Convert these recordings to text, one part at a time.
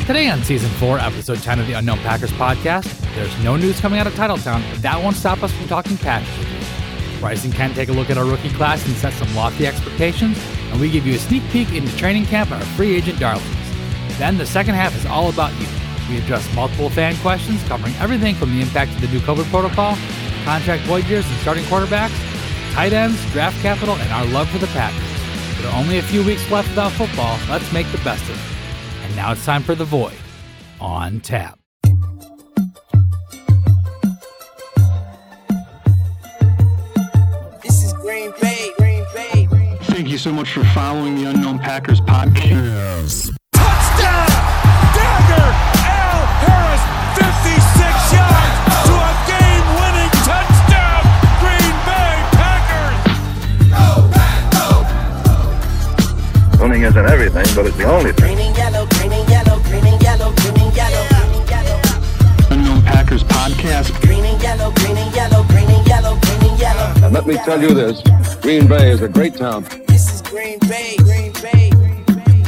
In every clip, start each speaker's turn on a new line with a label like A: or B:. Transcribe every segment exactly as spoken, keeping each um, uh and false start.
A: Today on Season four, Episode ten of the Unknown Packers podcast, there's no news coming out of Titletown, but that won't stop us from talking Packers with you. Bryce and Ken take a look at our rookie class and set some lofty expectations, and we give you a sneak peek into training camp and our free agent darlings. Then the second half is all about you. We address multiple fan questions covering everything from the impact of the new COVID protocol, contract void years and starting quarterbacks, tight ends, draft capital, and our love for the Packers. There are only a few weeks left without football. Let's make the best of it. And now it's time for The Void on tap.
B: This is Green Bay, Green Bay.
C: Thank you so much for following the Unknown Packers podcast.
B: Touchdown! Dagger! Al Harris, fifty-six yards to a game-winning touchdown! Green Bay Packers! Go, Pack, go!
D: Winning isn't everything, but it's the only thing.
B: Green and yellow, green and yellow, green and yellow, green and yellow, green and yellow.
C: Unknown Packers podcast.
B: Green and yellow, green and yellow, green and yellow, green and yellow.
D: And let me tell you this, Green Bay is a great town.
B: This is Green Bay, Green Bay, Green Bay.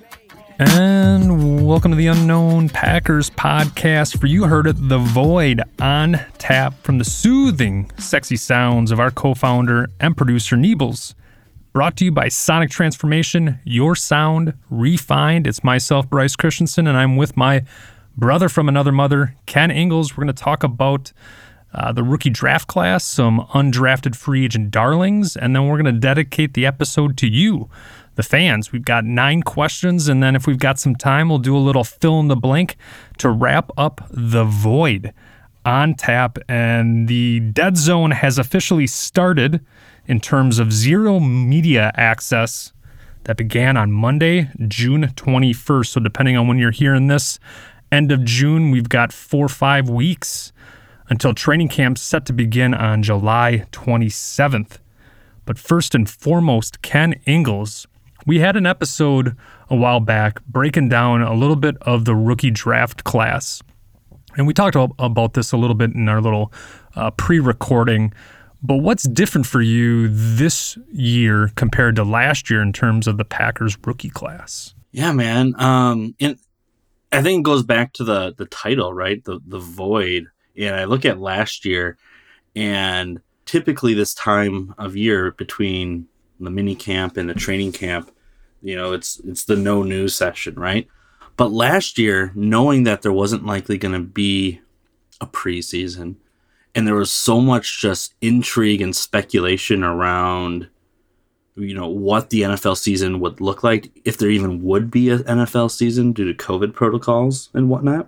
E: And welcome to the Unknown Packers podcast. For you heard it, The Void on tap from the soothing, sexy sounds of our co-founder and producer, Niebles. Brought to you by Sonic Transformation, your sound refined. It's myself, Bryce Christensen, and I'm with my brother from another mother, Ken Ingalls. We're going to talk about uh, the rookie draft class, some undrafted free agent darlings, and then we're going to dedicate the episode to you, the fans. We've got nine questions, and then if we've got some time, we'll do a little fill in the blank to wrap up The Void on tap. And the Dead Zone has officially started in terms of zero media access that began on Monday, June twenty-first. So depending on when you're hearing this, end of June, we've got four or five weeks until training camp set to begin on July twenty-seventh. But first and foremost, Ken Ingalls, we had an episode a while back breaking down a little bit of the rookie draft class. And we talked about this a little bit in our little uh, pre-recording. But what's different for you this year compared to last year in terms of the Packers rookie class?
F: Yeah, man. Um, and I think it goes back to the the title, right? The the void. And I look at last year, and typically this time of year between the mini camp and the training camp, you know, it's it's the no news session, right? But last year, knowing that there wasn't likely going to be a preseason, and there was so much just intrigue and speculation around, you know, what the N F L season would look like, if there even would be an N F L season due to COVID protocols and whatnot.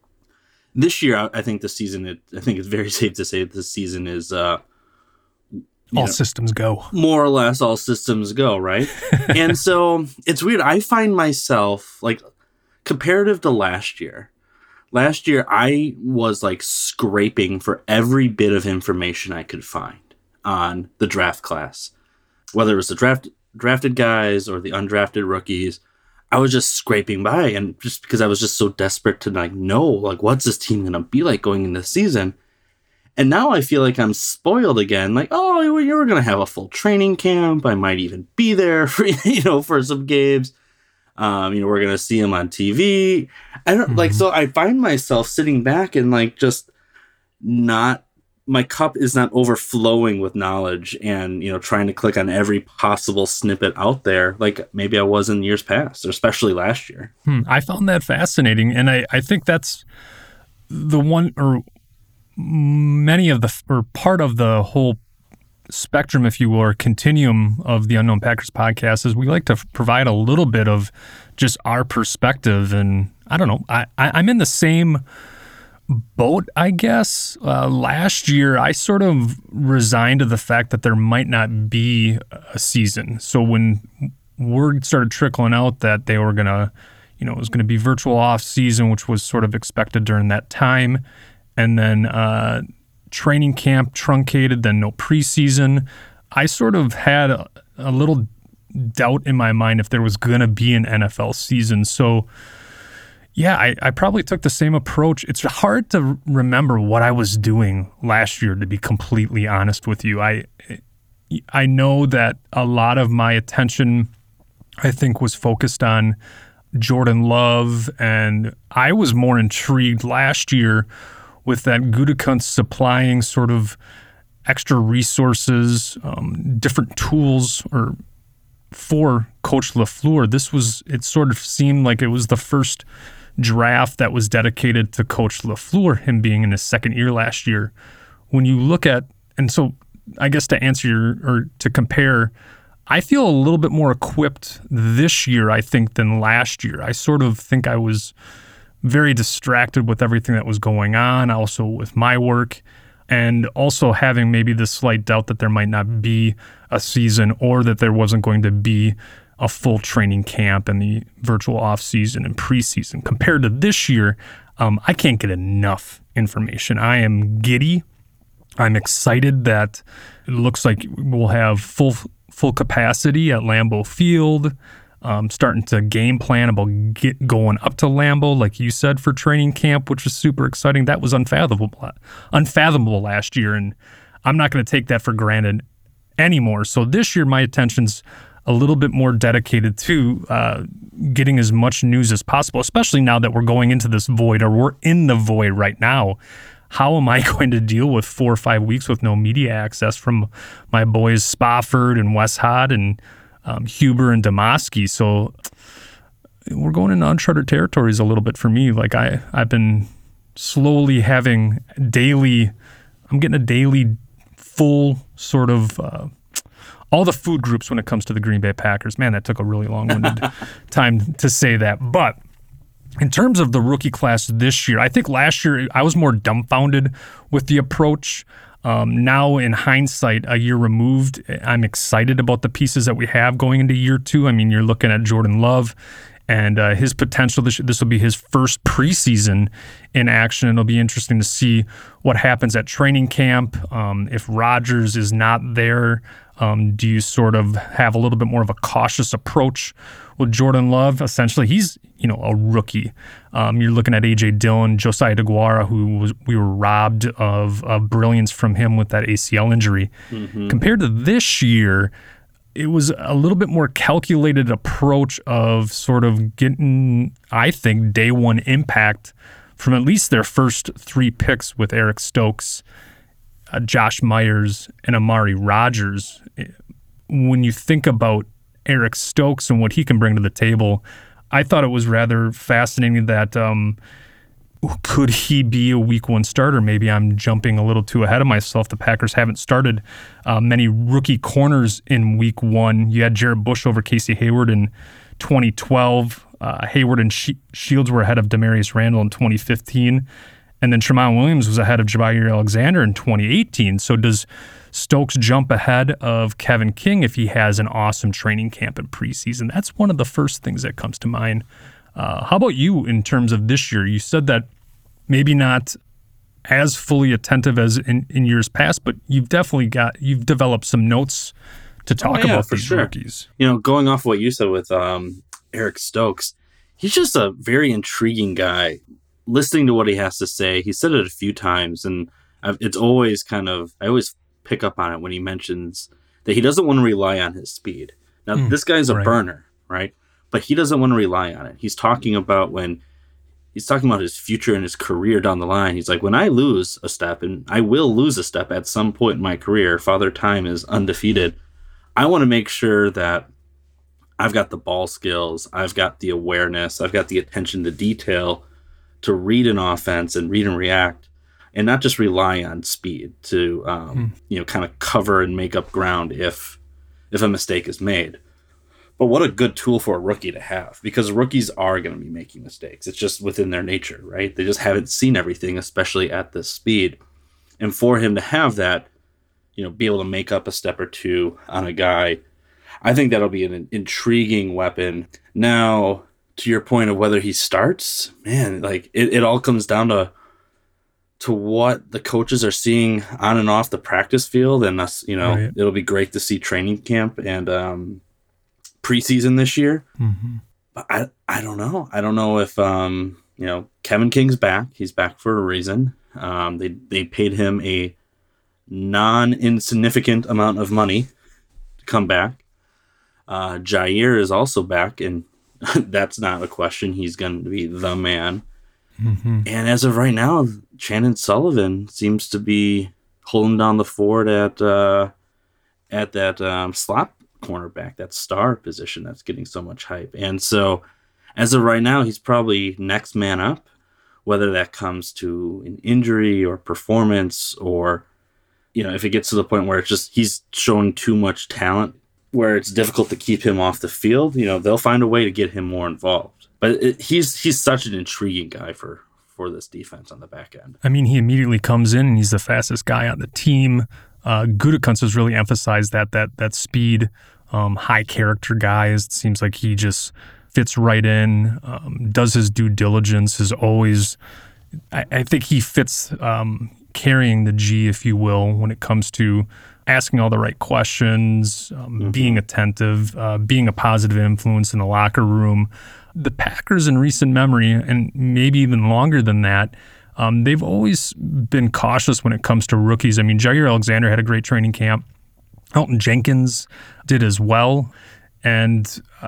F: This year, I think the season, it, I think it's very safe to say that this season is uh,
E: all
F: know,
E: systems go.
F: More or less all systems go, right? And so it's weird. I find myself, like, comparative to last year, Last year, I was like scraping for every bit of information I could find on the draft class, whether it was the draft drafted guys or the undrafted rookies. I was just scraping by, and just because I was just so desperate to like know, like, what's this team gonna be like going into the season? And now I feel like I'm spoiled again. Like, oh, you're gonna have a full training camp. I might even be there for you know for some games. Um, you know, we're going to see him on T V. I don't mm-hmm. like, so I find myself sitting back and like, just not, my cup is not overflowing with knowledge and, you know, trying to click on every possible snippet out there. Like maybe I was in years past, or especially last year.
E: Hmm. I found that fascinating. And I, I think that's the one, or many of the, or part of the whole spectrum, if you will, or continuum of the Unknown Packers podcast, is we like to provide a little bit of just our perspective. And I don't know, I, I, I'm in the same boat, I guess. Uh, last year, I sort of resigned to the fact that there might not be a season. So when word started trickling out that they were going to, you know, it was going to be virtual off season, which was sort of expected during that time. And then, uh, training camp truncated, then no preseason. I sort of had a, a little doubt in my mind if there was going to be an N F L season. So, yeah, I, I probably took the same approach. It's hard to remember what I was doing last year, to be completely honest with you. I, I know that a lot of my attention, I think, was focused on Jordan Love, and I was more intrigued last year with that Gutekunst supplying sort of extra resources, um, different tools or for Coach LaFleur. This was, it sort of seemed like it was the first draft that was dedicated to Coach LaFleur, him being in his second year last year. When you look at, and so I guess to answer your, or to compare, I feel a little bit more equipped this year, I think, than last year. I sort of think I was very distracted with everything that was going on, also with my work, and also having maybe the slight doubt that there might not be a season or that there wasn't going to be a full training camp and the virtual off-season and preseason. Compared to this year, um, I can't get enough information. I am giddy. I'm excited that it looks like we'll have full full capacity at Lambeau Field, um, starting to game plan about get going up to Lambeau, like you said, for training camp, which is super exciting. That was unfathomable, unfathomable last year, and I'm not going to take that for granted anymore. So this year, my attention's a little bit more dedicated to uh, getting as much news as possible, especially now that we're going into this void, or we're in the void right now. How am I going to deal with four or five weeks with no media access from my boys Spofford and Westcott and um, Huber and Demoski? So we're going into uncharted territories a little bit for me. Like I, I've been slowly having daily, I'm getting a daily full sort of uh, all the food groups when it comes to the Green Bay Packers. Man, that took a really long-winded time to say that. But in terms of the rookie class this year, I think last year I was more dumbfounded with the approach. Um, now, in hindsight, a year removed, I'm excited about the pieces that we have going into year two. I mean, you're looking at Jordan Love and uh, his potential. This, this will be his first preseason in action. It'll be interesting to see what happens at training camp. Um, if Rodgers is not there, um, do you sort of have a little bit more of a cautious approach with Jordan Love? Essentially, he's, you know, a rookie. Um, you're looking at A J Dillon, Josiah DeGuara, who was we were robbed of, of brilliance from him with that A C L injury. Mm-hmm. Compared to this year, it was a little bit more calculated approach of sort of getting, I think, day one impact from at least their first three picks with Eric Stokes, uh, Josh Myers, and Amari Rodgers. When you think about Eric Stokes and what he can bring to the table, I thought it was rather fascinating that um, could he be a week one starter? Maybe I'm jumping a little too ahead of myself. The Packers haven't started uh, many rookie corners in week one. You had Jarrett Bush over Casey Hayward in twenty twelve. Uh, Hayward and Sh- Shields were ahead of Demarius Randall in twenty fifteen. And then Tramon Williams was ahead of Jaire Alexander in twenty eighteen. So does Stokes jump ahead of Kevin King if he has an awesome training camp and preseason? That's one of the first things that comes to mind. Uh, how about you in terms of this year? You said that maybe not as fully attentive as in, in years past, but you've definitely got, you've developed some notes to talk
F: oh, yeah,
E: about
F: for
E: these
F: sure.
E: rookies.
F: You know, going off what you said with um, Eric Stokes, he's just a very intriguing guy. Listening to what he has to say, he said it a few times, and I've, it's always kind of, I always pick up on it when he mentions that he doesn't want to rely on his speed. Now, mm, this guy's a right. burner, right? But he doesn't want to rely on it. He's talking about when he's talking about his future and his career down the line. He's like, when I lose a step, and I will lose a step at some point in my career, Father Time is undefeated. I want to make sure that I've got the ball skills, I've got the awareness, I've got the attention to detail to read an offense and read and react, and not just rely on speed to, um, mm. you know, kind of cover and make up ground if if a mistake is made. But what a good tool for a rookie to have, because rookies are going to be making mistakes. It's just within their nature, right? They just haven't seen everything, especially at this speed. And for him to have that, you know, be able to make up a step or two on a guy, I think that'll be an intriguing weapon. Now, to your point of whether he starts, man, like it, it all comes down to to what the coaches are seeing on and off the practice field. And us, you know, right. It'll be great to see training camp and um, preseason this year. Mm-hmm. But I, I don't know. I don't know if, um, you know, Kevin King's back. He's back for a reason. Um, they, they paid him a non-insignificant amount of money to come back. Uh, Jaire is also back, and That's not a question. He's going to be the man.
E: Mm-hmm.
F: And as of right now, Shannon Sullivan seems to be holding down the fort at uh, at that um, slot cornerback, that star position that's getting so much hype. And so as of right now, he's probably next man up, whether that comes to an injury or performance, or, you know, if it gets to the point where it's just he's showing too much talent where it's difficult to keep him off the field, you know, they'll find a way to get him more involved. But it, he's he's such an intriguing guy for, for this defense on the back end.
E: I mean, he immediately comes in and he's the fastest guy on the team. Uh, Gutekunst has really emphasized that that that speed, um, high character guy. It seems like he just fits right in, um, does his due diligence, is always, I, I think he fits um, carrying the G, if you will, when it comes to asking all the right questions, um, mm-hmm. being attentive, uh, being a positive influence in the locker room. The Packers in recent memory, and maybe even longer than that, um, they've always been cautious when it comes to rookies. I mean, Jair Alexander had a great training camp. Elton Jenkins did as well. And uh,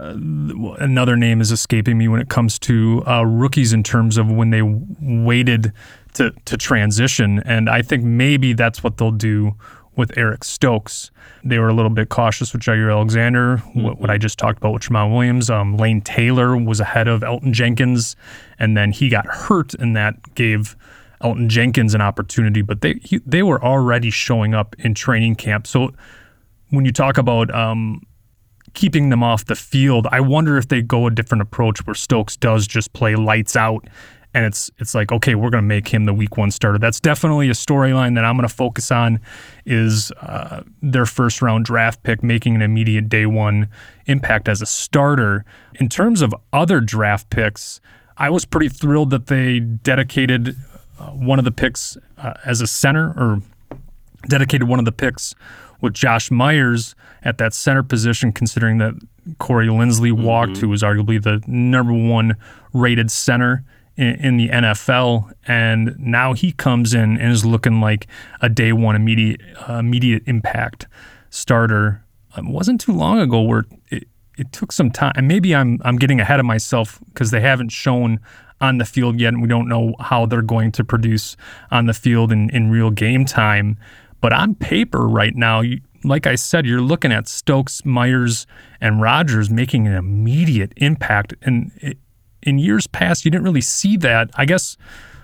E: another name is escaping me when it comes to uh, rookies in terms of when they waited to, to transition. And I think maybe that's what they'll do with Eric Stokes. They were a little bit cautious with Jair Alexander, mm-hmm. what, what I just talked about with Tramon Williams. Um, Lane Taylor was ahead of Elton Jenkins, and then he got hurt, and that gave Elton Jenkins an opportunity. But they he, they were already showing up in training camp. So when you talk about um, keeping them off the field, I wonder if they go a different approach where Stokes does just play lights out, and it's it's like, okay, we're going to make him the week one starter. That's definitely a storyline that I'm going to focus on, is uh, their first round draft pick making an immediate day one impact as a starter. In terms of other draft picks, I was pretty thrilled that they dedicated uh, one of the picks uh, as a center, or dedicated one of the picks with Josh Myers at that center position, considering that Corey Linsley walked, mm-hmm. who was arguably the number one rated center in, in the N F L, and now he comes in and is looking like a day one immediate uh, immediate impact starter. It wasn't too long ago where it, it took some time, and maybe I'm I'm getting ahead of myself because they haven't shown on the field yet, and we don't know how they're going to produce on the field in, in real game time. But on paper right now, you, like I said, you're looking at Stokes, Myers, and Rodgers making an immediate impact. And it, in years past, you didn't really see that. I guess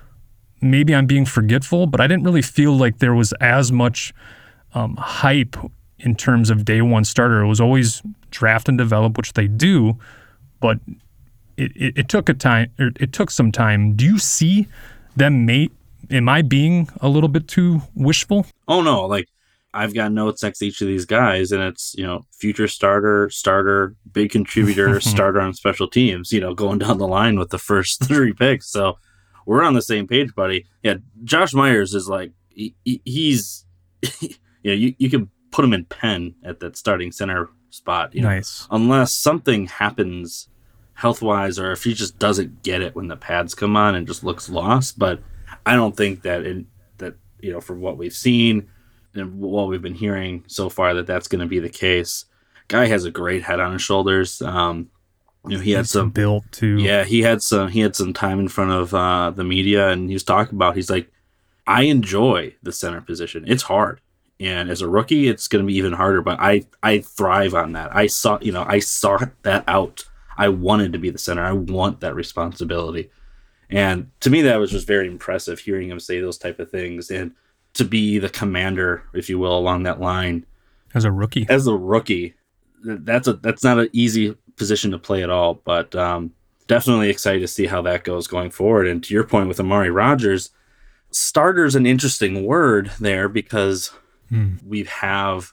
E: maybe I'm being forgetful, but I didn't really feel like there was as much um, hype in terms of day one starter. It was always draft and develop, which they do, but it, it, it took a time. Or it took some time. Do you see them mate? Am I being a little bit too wishful?
F: Oh, no. Like, I've got notes next to each of these guys, and it's, you know, future starter, starter, big contributor, starter on special teams, you know, going down the line with the first three picks. So we're on the same page, buddy. Yeah, Josh Myers is like, he, he's, you know, you, you can put him in pen at that starting center spot. You know,
E: nice.
F: Unless something happens health-wise, or if he just doesn't get it when the pads come on and just looks lost. But I don't think that, in, that you know, from what we've seen and what we've been hearing so far, that that's going to be the case. Guy has a great head on his shoulders. Um, you know, he had some
E: built too.
F: Yeah, he had some. He had some time in front of uh, the media, and he was talking about. He's like, I enjoy the center position. It's hard, and as a rookie, it's going to be even harder. But I, I thrive on that. I saw, you know, I sought that out. I wanted to be the center. I want that responsibility. And to me, that was just very impressive, hearing him say those type of things, and to be the commander, if you will, along that line
E: as a rookie. As
F: a rookie, that's a that's not an easy position to play at all. But um, definitely excited to see how that goes going forward. And to your point with Amari Rodgers, starter's an interesting word there, because hmm. we have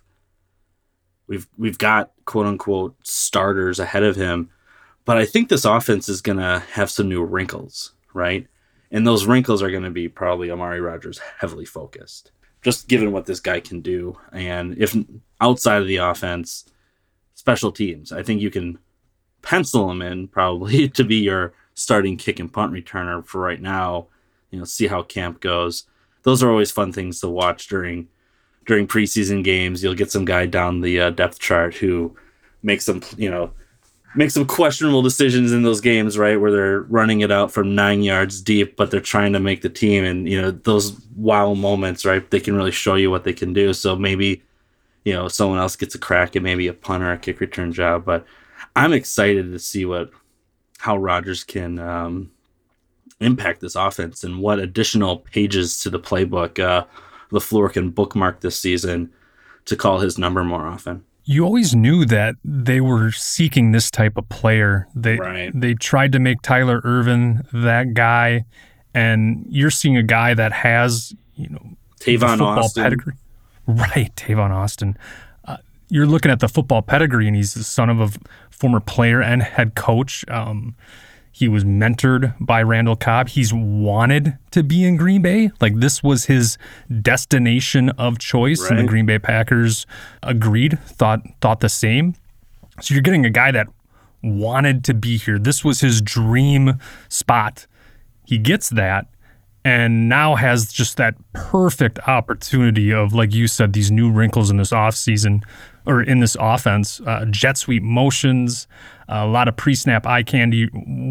F: we've we've got quote unquote starters ahead of him, but I think this offense is gonna have some new wrinkles. Right? And those wrinkles are going to be probably Amari Rodgers heavily focused, just given what this guy can do. And if outside of the offense, special teams, I think you can pencil him in probably to be your starting kick and punt returner for right now. You know, see how camp goes. Those are always fun things to watch during during preseason games. You'll get some guy down the uh, depth chart who makes some, you know, make some questionable decisions in those games, right, where they're running it out from nine yards deep, but they're trying to make the team. And, you know, those wow moments, right, they can really show you what they can do. So maybe, you know, someone else gets a crack at maybe a punt or a kick return job. But I'm excited to see what how Rodgers can um, impact this offense and what additional pages to the playbook uh, LaFleur can bookmark this season to call his number more often.
E: You always knew that they were seeking this type of player. They
F: right.
E: they tried to make Tyler Ervin that guy, and you're seeing a guy that has, you know,
F: Tavon
E: football
F: Austin.
E: pedigree. Right, Tavon Austin. Uh, you're looking at the football pedigree, and he's the son of a former player and head coach. Um, he was mentored by Randall Cobb. He's wanted to be in Green Bay. Like, this was his destination of choice, right. And the Green Bay Packers agreed, thought thought the same. So you're getting a guy that wanted to be here. This was his dream spot. He gets that, and now has just that perfect opportunity of, like you said, these new wrinkles in this offseason, or in this offense, uh, jet sweep motions, a lot of pre-snap eye candy.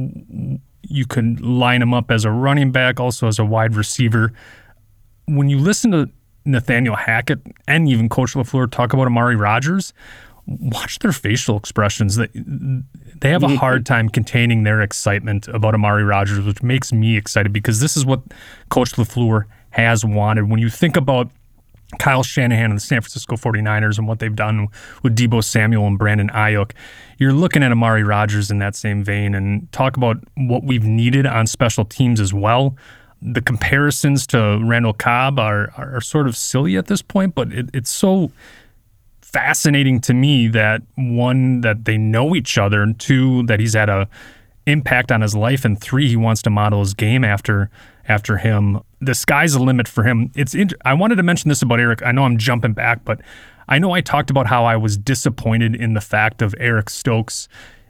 E: You can line him up as a running back, also as a wide receiver. When you listen to Nathaniel Hackett and even Coach LaFleur talk about Amari Rodgers, watch their facial expressions. They, they have a hard time containing their excitement about Amari Rodgers, which makes me excited because this is what Coach LaFleur has wanted. When you think about Kyle Shanahan and the San Francisco forty-niners and what they've done with Deebo Samuel and Brandon Ayuk, you're looking at Amari Rodgers in that same vein. And talk about what we've needed on special teams as well. The comparisons to Randall Cobb are, are sort of silly at this point, but it, it's so fascinating to me that, one, that they know each other, and two, that he's had a impact on his life, and three, he wants to model his game after after him. The sky's the limit for him. It's. Int- I wanted to mention this about Eric. I know I'm jumping back, but I know I talked about how I was disappointed in the fact of Eric Stokes,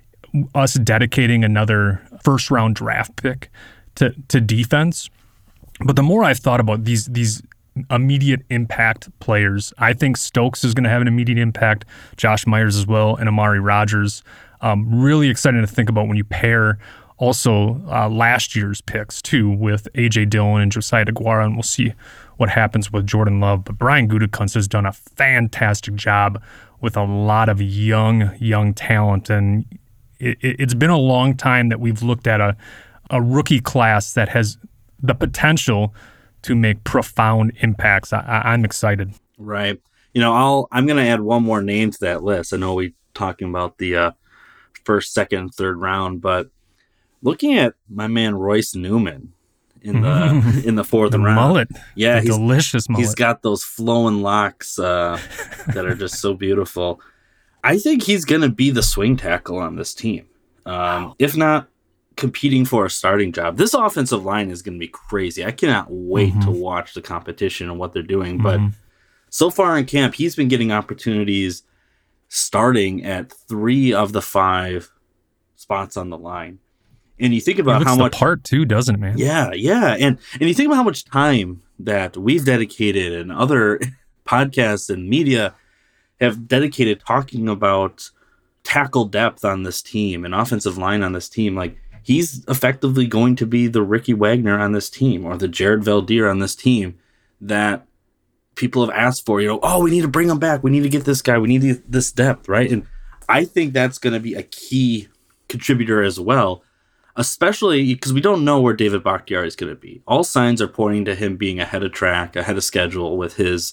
E: us dedicating another first-round draft pick to to defense. But the more I've thought about these these immediate impact players, I think Stokes is going to have an immediate impact, Josh Myers as well, and Amari Rodgers. Um, really exciting to think about when you pair also uh, last year's picks too with A J Dillon and Josiah DeGuara, and we'll see what happens with Jordan Love. But Brian Gutekunst has done a fantastic job with a lot of young, young talent, and it, it's been a long time that we've looked at a, a rookie class that has the potential to make profound impacts. I, I, I'm excited.
F: Right. You know, I'll I'm going to add one more name to that list. I know we're talking about the uh, first, second, third round, but looking at my man Royce Newman in the in the fourth
E: the
F: round,
E: mullet,
F: yeah,
E: the
F: he's,
E: delicious mullet.
F: He's got those flowing locks uh, that are just so beautiful. I think he's going to be the swing tackle on this team, um, wow. if not competing for a starting job. This offensive line is going to be crazy. I cannot wait mm-hmm. to watch the competition and what they're doing.
E: Mm-hmm.
F: But so far in camp, he's been getting opportunities starting at three of the five spots on the line. And you think about how much
E: part too, doesn't it, man?
F: Yeah, yeah. And and you think about how much time that we've dedicated and other podcasts and media have dedicated talking about tackle depth on this team and offensive line on this team. Like, he's effectively going to be the Ricky Wagner on this team or the Jared Valdir on this team that people have asked for. You know, oh, we need to bring him back. We need to get this guy. We need this depth, right? And I think that's going to be a key contributor as well, especially because we don't know where David Bakhtiari is going to be. All signs are pointing to him being ahead of track, ahead of schedule with his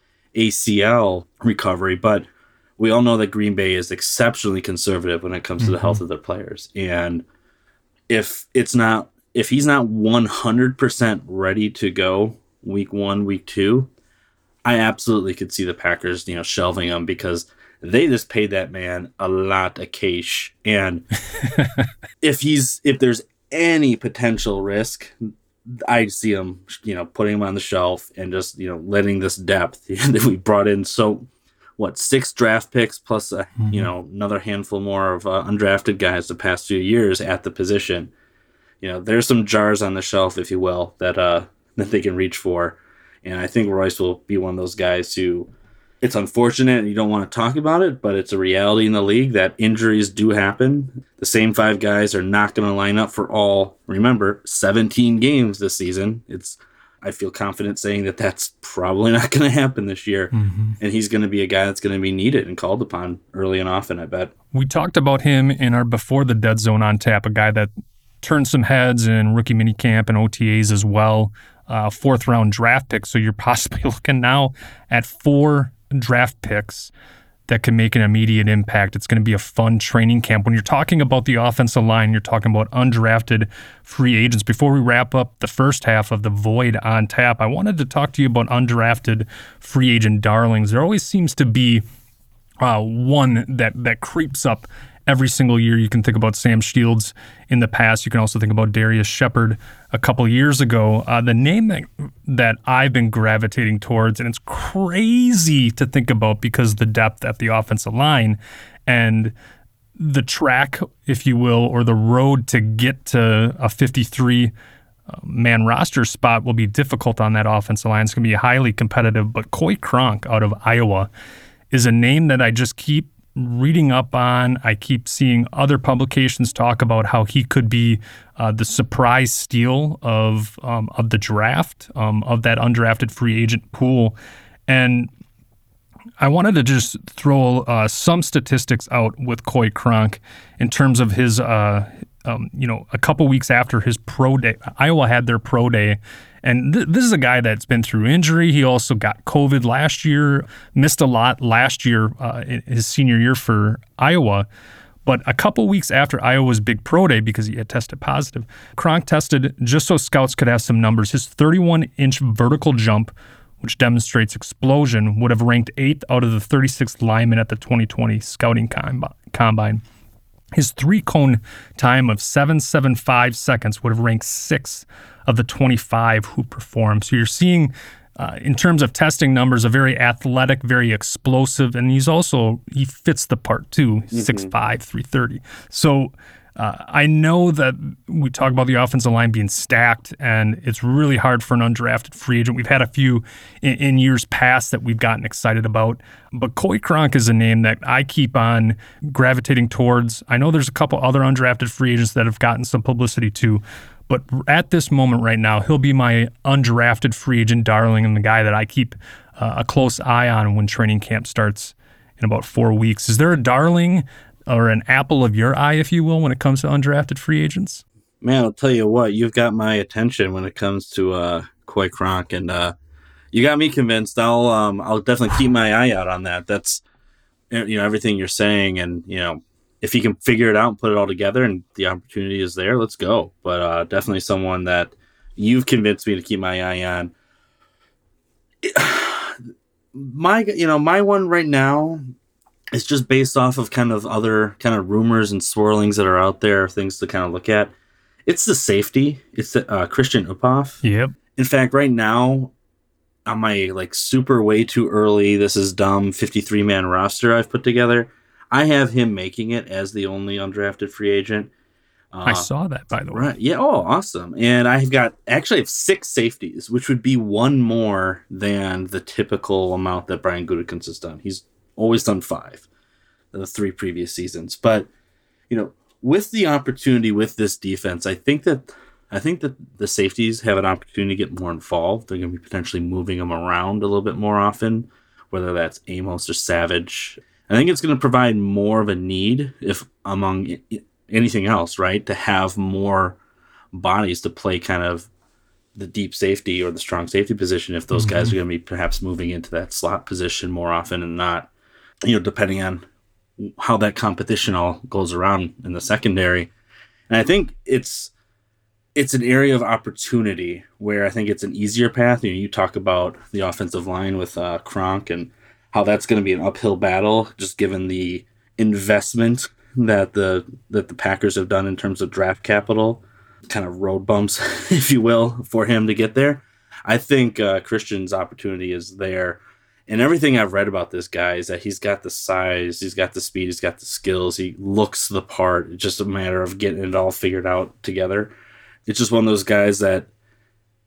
F: A C L recovery, but we all know that Green Bay is exceptionally conservative when it comes mm-hmm. to the health of their players. And if it's not, if he's not one hundred percent ready to go week one, week two, I absolutely could see the Packers, you know, shelving him because they just paid that man a lot of cash. And if he's, if there's any potential risk, I see him, you know, putting him on the shelf and just, you know, letting this depth that we brought in. So what, six draft picks plus, a, mm-hmm. you know, another handful more of uh, undrafted guys the past few years at the position. You know, there's some jars on the shelf, if you will, that uh, that they can reach for. And I think Royce will be one of those guys who it's unfortunate and you don't want to talk about it, but it's a reality in the league that injuries do happen. The same five guys are not going to line up for all, remember, seventeen games this season. It's, I feel confident saying that that's probably not going to happen this year. Mm-hmm. And he's going to be a guy that's going to be needed and called upon early and often, I bet.
E: We talked about him in our Before the Dead Zone on Tap, a guy that turned some heads in rookie minicamp and O T As as well. Uh, fourth round draft pick. So you're possibly looking now at four draft picks that can make an immediate impact. It's going to be a fun training camp. When you're talking about the offensive line, you're talking about undrafted free agents. Before we wrap up the first half of the Void on Tap, I wanted to talk to you about undrafted free agent darlings. There always seems to be uh, one that, that creeps up every single year. You can think about Sam Shields in the past. You can also think about Darius Shepard a couple years ago. Uh, the name that, that I've been gravitating towards, and it's crazy to think about because the depth at the offensive line and the track, if you will, or the road to get to a fifty-three man roster spot will be difficult on that offensive line. It's going to be highly competitive, but Coy Cronk out of Iowa is a name that I just keep reading up on. I keep seeing other publications talk about how he could be uh, the surprise steal of um, of the draft, um, of that undrafted free agent pool. And I wanted to just throw uh, some statistics out with Coy Cronk in terms of his, uh, um, you know, a couple weeks after his pro day. Iowa had their pro day. And th- this is a guy that's been through injury. He also got COVID last year, missed a lot last year, uh, in his senior year for Iowa. But a couple weeks after Iowa's big pro day, because he had tested positive, Cronk tested just so scouts could have some numbers. His thirty-one inch vertical jump, which demonstrates explosion, would have ranked eighth out of the thirty-sixth linemen at the twenty twenty scouting combine. His three-cone time of seven point seven five seconds would have ranked sixth of the twenty-five who performed. So you're seeing, uh, in terms of testing numbers, a very athletic, very explosive, and he's also, he fits the part too, mm-hmm. six five, three thirty. So uh, I know that we talk about the offensive line being stacked, and it's really hard for an undrafted free agent. We've had a few in, in years past that we've gotten excited about, but Coy Cronk is a name that I keep on gravitating towards. I know there's a couple other undrafted free agents that have gotten some publicity too, but at this moment right now, he'll be my undrafted free agent darling and the guy that I keep uh, a close eye on when training camp starts in about four weeks. Is there a darling or an apple of your eye, if you will, when it comes to undrafted free agents?
F: Man, I'll tell you what, you've got my attention when it comes to uh, Coy Cronk, and uh, you got me convinced. I'll um, I'll definitely keep my eye out on that. That's, you know, everything you're saying, and you know, if he can figure it out and put it all together and the opportunity is there, let's go. But uh, definitely someone that you've convinced me to keep my eye on. My, you know, my one right now is just based off of kind of other kind of rumors and swirlings that are out there, things to kind of look at. It's the safety. It's the, uh, Christian Upoff.
E: Yep.
F: In fact, right now, on my like super way too early, this is dumb fifty-three man roster I've put together, I have him making it as the only undrafted free agent. Uh,
E: I saw that, by the way.
F: Right. Yeah. Oh, awesome. And I've got actually I have six safeties, which would be one more than the typical amount that Brian Gutekunst has done. He's always done five in the three previous seasons. But, you know, with the opportunity with this defense, I think that I think that the safeties have an opportunity to get more involved. They're going to be potentially moving them around a little bit more often, whether that's Amos or Savage. I think it's going to provide more of a need, if among anything else, right, to have more bodies to play kind of the deep safety or the strong safety position if those mm-hmm. guys are going to be perhaps moving into that slot position more often and not, you know, depending on how that competition all goes around in the secondary. And I think it's it's an area of opportunity where I think it's an easier path. You know, you talk about the offensive line with uh, Cronk and how that's going to be an uphill battle, just given the investment that the that the Packers have done in terms of draft capital, kind of road bumps, if you will, for him to get there. I think uh, Christian's opportunity is there. And everything I've read about this guy is that he's got the size, he's got the speed, he's got the skills, he looks the part. It's just a matter of getting it all figured out together. It's just one of those guys that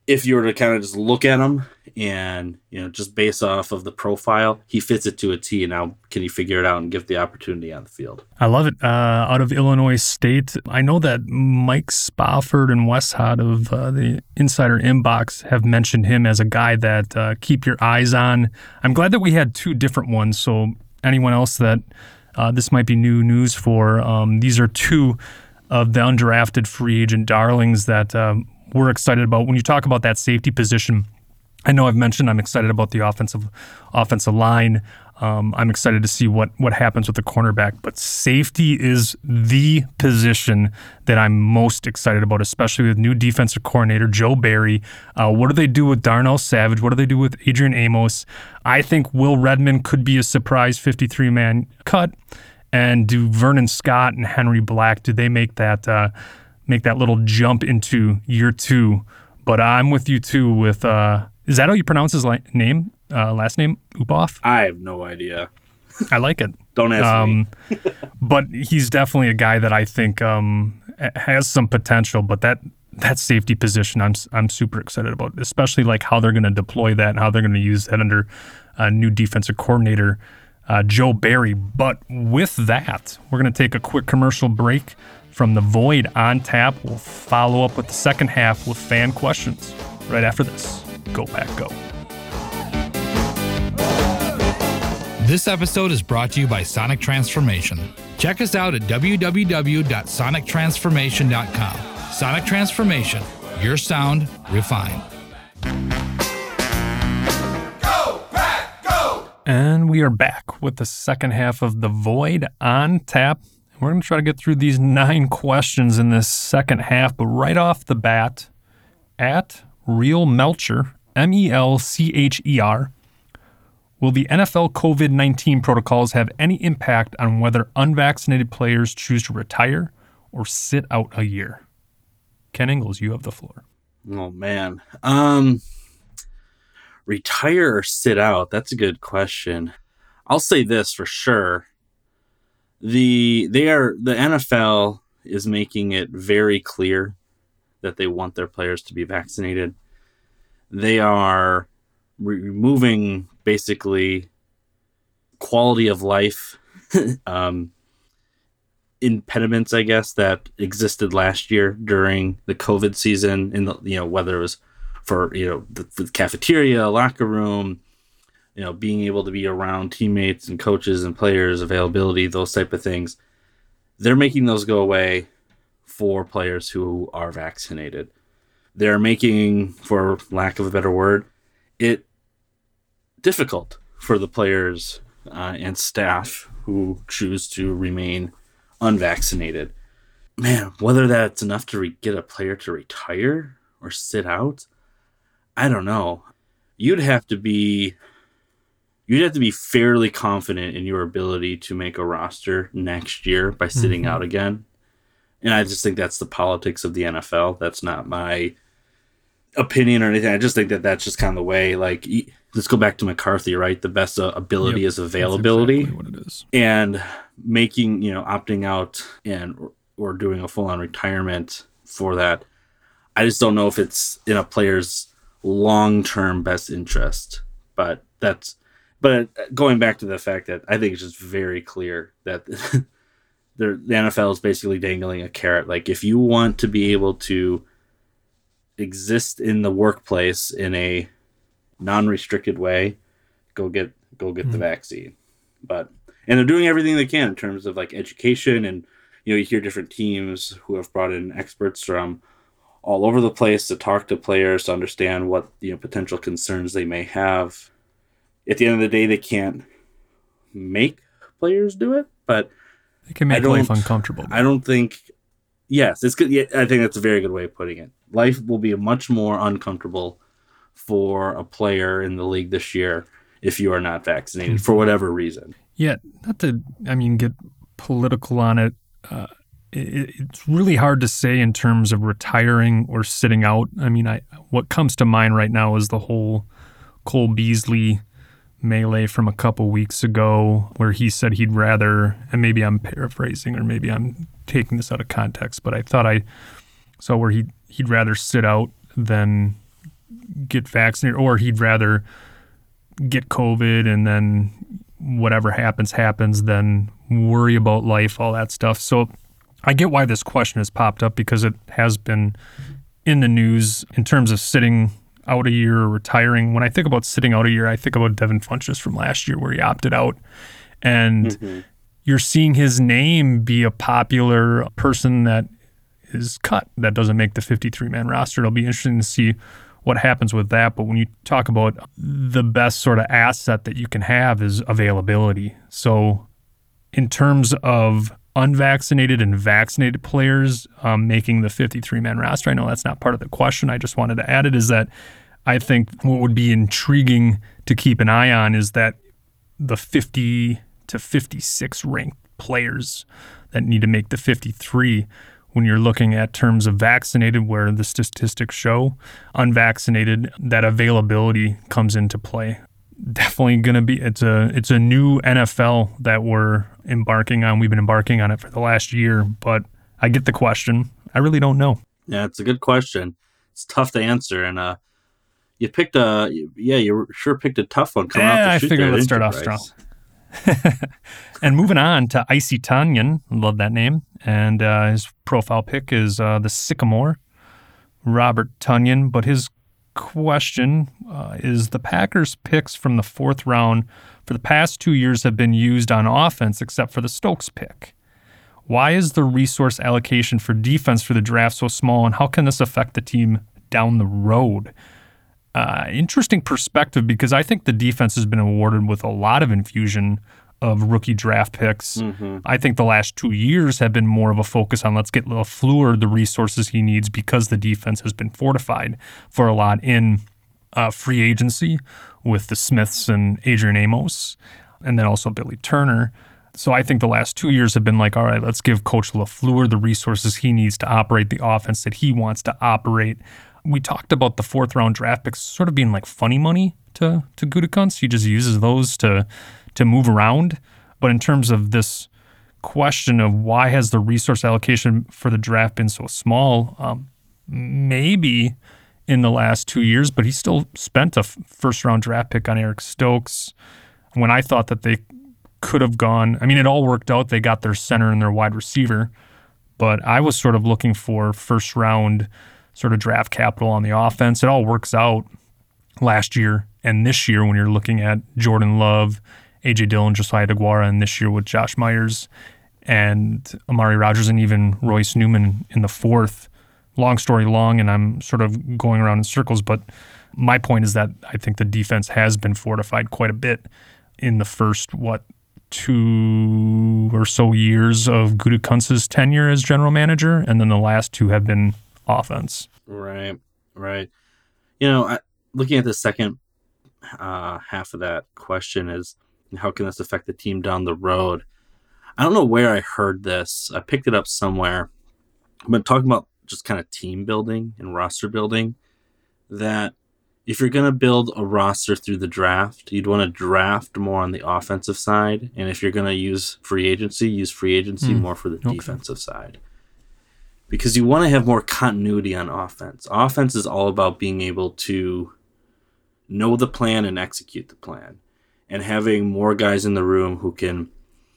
F: if you were to kind of just look at him and, you know, just based off of the profile, he fits it to a T. Now, can you figure it out and give the opportunity on the field?
E: I love it. Uh, out of Illinois State, I know that Mike Spofford and Wes Hott of uh, the Insider Inbox have mentioned him as a guy that uh, keep your eyes on. I'm glad that we had two different ones. So anyone else that uh, this might be new news for, um, these are two of the undrafted free agent darlings that um, we're excited about. When you talk about that safety position, I know I've mentioned I'm excited about the offensive offensive line. Um, I'm excited to see what what happens with the cornerback. But safety is the position that I'm most excited about, especially with new defensive coordinator Joe Barry. Uh, what do they do with Darnell Savage? What do they do with Adrian Amos? I think Will Redmond could be a surprise fifty-three man cut. And do Vernon Scott and Henry Black, do they make that uh, make that little jump into year two? But I'm with you too with, uh, is that how you pronounce his la- name, uh, last name, Upoff?
F: I have no idea.
E: I like it.
F: Don't ask
E: um,
F: me.
E: But he's definitely a guy that I think um, has some potential, but that that safety position I'm I'm super excited about, especially like how they're going to deploy that and how they're going to use that under a new defensive coordinator, Uh, Joe Barry. But with that, we're going to take a quick commercial break from The Void on tap. We'll follow up with the second half with fan questions right after this. Go Pack Go.
A: This episode is brought to you by Sonic Transformation. Check us out at w w w dot sonic transformation dot com. Sonic Transformation, your sound refined.
E: And we are back with the second half of The Void on tap. We're going to try to get through these nine questions in this second half, but right off the bat, at Real Melcher, M E L C H E R, will the N F L covid nineteen protocols have any impact on whether unvaccinated players choose to retire or sit out a year? Ken Ingalls, you have the floor.
F: Oh, man. Um... Retire or sit out? That's a good question. I'll say this for sure. The they are the N F L is making it very clear that they want their players to be vaccinated. They are re- removing basically quality of life um, impediments, I guess, that existed last year during the COVID season. In the you know whether it was for, you know, the, the cafeteria, locker room, you know, being able to be around teammates and coaches and players, availability, those type of things. They're making those go away for players who are vaccinated. They're making, for lack of a better word, it difficult for the players uh, and staff who choose to remain unvaccinated. Man, whether that's enough to re- get a player to retire or sit out, I don't know. You'd have to be you'd have to be fairly confident in your ability to make a roster next year by sitting mm-hmm. out again. And I just think that's the politics of the N F L. That's not my opinion or anything. I just think that that's just kind of the way. Like, let's go back to McCarthy, right? The best uh, ability yep, is availability.
E: That's exactly what it is.
F: And making, you know, opting out and or doing a full-on retirement for that. I just don't know if it's in a player's long-term best interest, but that's, but going back to the fact that I think it's just very clear that the N F L is basically dangling a carrot. Like, if you want to be able to exist in the workplace in a non-restricted way, go get, go get mm-hmm. the vaccine. But, and they're doing everything they can in terms of like education, and, you know, you hear different teams who have brought in experts from all over the place to talk to players to understand what, you know, potential concerns they may have. At the end of the day, they can't make players do it, but
E: they can make life uncomfortable.
F: I don't think, yes, it's good. Yeah, I think that's a very good way of putting it. Life will be much more uncomfortable for a player in the league this year if you are not vaccinated for whatever reason.
E: Yeah, not to, I mean, get political on it. Uh, It's really hard to say in terms of retiring or sitting out. I mean, I what comes to mind right now is the whole Cole Beasley melee from a couple weeks ago, where he said he'd rather, and maybe I'm paraphrasing or maybe I'm taking this out of context, but I thought I saw where he he'd rather sit out than get vaccinated, or he'd rather get COVID and then whatever happens, happens, then worry about life, all that stuff. So I get why this question has popped up, because it has been in the news in terms of sitting out a year or retiring. When I think about sitting out a year, I think about Devin Funchess from last year where he opted out. And mm-hmm. you're seeing his name be a popular person that is cut, that doesn't make the fifty-three man roster. It'll be interesting to see what happens with that. But when you talk about the best sort of asset that you can have is availability. So in terms of unvaccinated and vaccinated players um, making the fifty-three man roster, I know that's not part of the question. I just wanted to add it, is that I think what would be intriguing to keep an eye on is that the fifty to fifty-six ranked players that need to make the fifty-three, when you're looking at terms of vaccinated, where the statistics show unvaccinated, that availability comes into play. Definitely going to be, it's a it's a new N F L that we're embarking on. We've been embarking on it for the last year, but I get the question. I really don't know.
F: Yeah, it's a good question. It's tough to answer, and uh, you picked a yeah, you sure picked a tough one. Coming
E: yeah,
F: out the
E: I
F: shoot
E: figured
F: there,
E: let's start off strong. And moving on to Icy Tunyon, love that name, and uh, his profile pick is uh, the Sycamore, Robert Tunyon, but his question uh, is the Packers picks from the fourth round for the past two years have been used on offense except for the Stokes pick. Why is the resource allocation for defense for the draft so small, and how can this affect the team down the road? Uh, interesting perspective, because I think the defense has been awarded with a lot of infusion of rookie draft picks. Mm-hmm. I think the last two years have been more of a focus on let's get LaFleur the resources he needs, because the defense has been fortified for a lot in uh, free agency with the Smiths and Adrian Amos, and then also Billy Turner. So I think the last two years have been like, all right, let's give Coach LaFleur the resources he needs to operate the offense that he wants to operate. We talked about the fourth round draft picks sort of being like funny money to to Gutekunst. He just uses those to to move around. But in terms of this question of why has the resource allocation for the draft been so small, um, maybe in the last two years, but he still spent a f- first round draft pick on Eric Stokes when I thought that they could have gone. I mean, it all worked out. They got their center and their wide receiver, but I was sort of looking for first round sort of draft capital on the offense. It all works out last year and this year when you're looking at Jordan Love, A J Dillon, Josiah DeGuara, and this year with Josh Myers and Amari Rodgers and even Royce Newman in the fourth. Long story long, and I'm sort of going around in circles, but my point is that I think the defense has been fortified quite a bit in the first, what, two or so years of Gutekunst's tenure as general manager, and then the last two have been offense.
F: Right, right. You know, I, looking at the second uh, half of that question is, how can this affect the team down the road? I don't know where I heard this. I picked it up somewhere. I've been talking about just kind of team building and roster building, that if you're going to build a roster through the draft, you'd want to draft more on the offensive side. And if you're going to use free agency, use free agency mm. more for the okay. defensive side. Because you want to have more continuity on offense. Offense is all about being able to know the plan and execute the plan. And having more guys in the room who can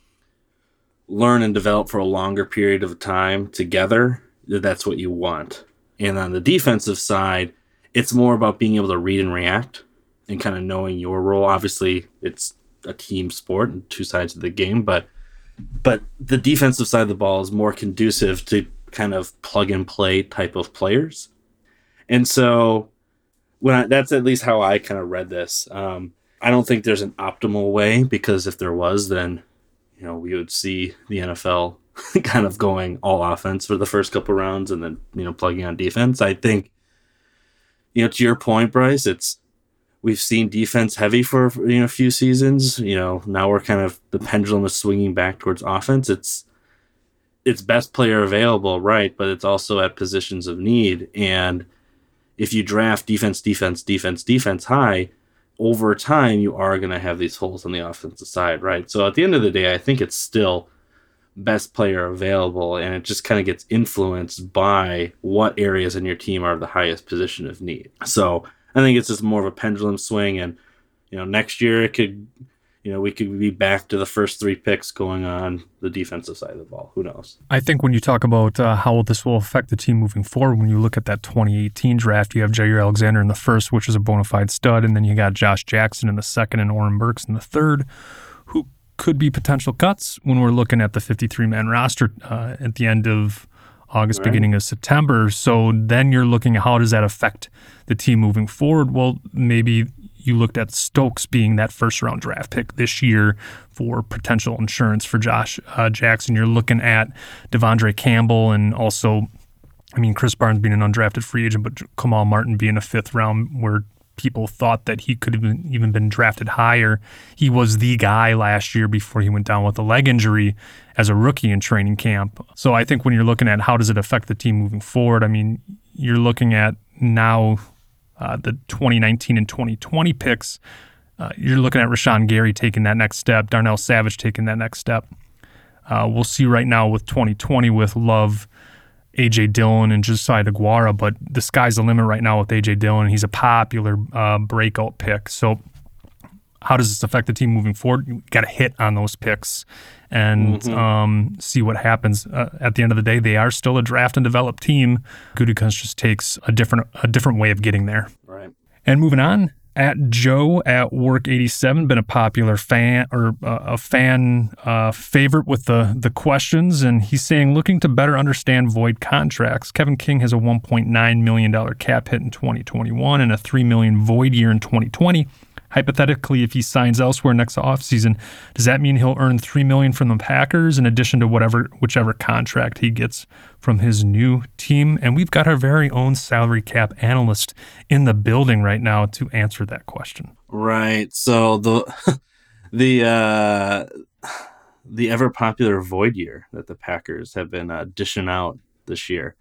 F: learn and develop for a longer period of time together, that's what you want. And on the defensive side, it's more about being able to read and react and kind of knowing your role. Obviously, it's a team sport and two sides of the game, but but the defensive side of the ball is more conducive to kind of plug and play type of players. And so when I, that's at least how I kind of read this. Um, I don't think there's an optimal way, because if there was, then you know we would see the N F L kind of going all offense for the first couple rounds and then, you know, plugging on defense. I think, you know, to your point, Bryce, it's, we've seen defense heavy for, you know, a few seasons. You know, now we're kind of, the pendulum is swinging back towards offense. It's, it's best player available, right? But it's also at positions of need. And if you draft defense, defense, defense, defense high, over time, you are going to have these holes on the offensive side, right? So at the end of the day, I think it's still best player available, and it just kind of gets influenced by what areas in your team are the highest position of need. So I think it's just more of a pendulum swing, and you know, next year it could, you know, we could be back to the first three picks going on the defensive side of the ball. Who knows?
E: I think when you talk about uh, how this will affect the team moving forward, when you look at that twenty eighteen draft, you have Jair Alexander in the first, which is a bona fide stud, and then you got Josh Jackson in the second and Oren Burks in the third, who could be potential cuts when we're looking at the fifty-three man roster uh, at the end of August, right. Beginning of September. So then you're looking at how does that affect the team moving forward? Well, maybe you looked at Stokes being that first-round draft pick this year for potential insurance for Josh uh, Jackson. You're looking at Devondre Campbell and also, I mean, Chris Barnes being an undrafted free agent, but Kamal Martin being a fifth round where people thought that he could have been, even been drafted higher. He was the guy last year before he went down with a leg injury as a rookie in training camp. So I think when you're looking at how does it affect the team moving forward, I mean, you're looking at now Uh, the twenty nineteen and twenty twenty picks, uh, you're looking at Rashawn Gary taking that next step, Darnell Savage taking that next step. Uh, we'll see right now with twenty twenty with Love, A J Dillon, and Josiah DeGuara, but the sky's the limit right now with A J Dillon. He's a popular uh, breakout pick. So how does this affect the team moving forward? You got to hit on those picks and mm-hmm. um, see what happens. Uh, at the end of the day, they are still a draft and develop team. Gutekunst just takes a different a different way of getting there.
F: Right.
E: And moving on, at Joe at Work eighty-seven, been a popular fan or uh, a fan uh, favorite with the the questions, and he's saying looking to better understand void contracts. Kevin King has a one point nine million dollars cap hit in twenty twenty-one and a three million dollars void year in twenty twenty. Hypothetically, if he signs elsewhere next offseason, does that mean he'll earn three million dollars from the Packers in addition to whatever whichever contract he gets from his new team? And we've got our very own salary cap analyst in the building right now to answer that question.
F: Right. So the the uh, the ever popular void year that the Packers have been uh, dishing out this year.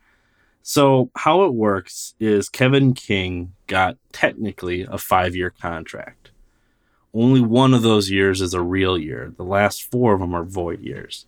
F: So how it works is Kevin King got technically a five-year contract. Only one of those years is a real year. The last four of them are void years.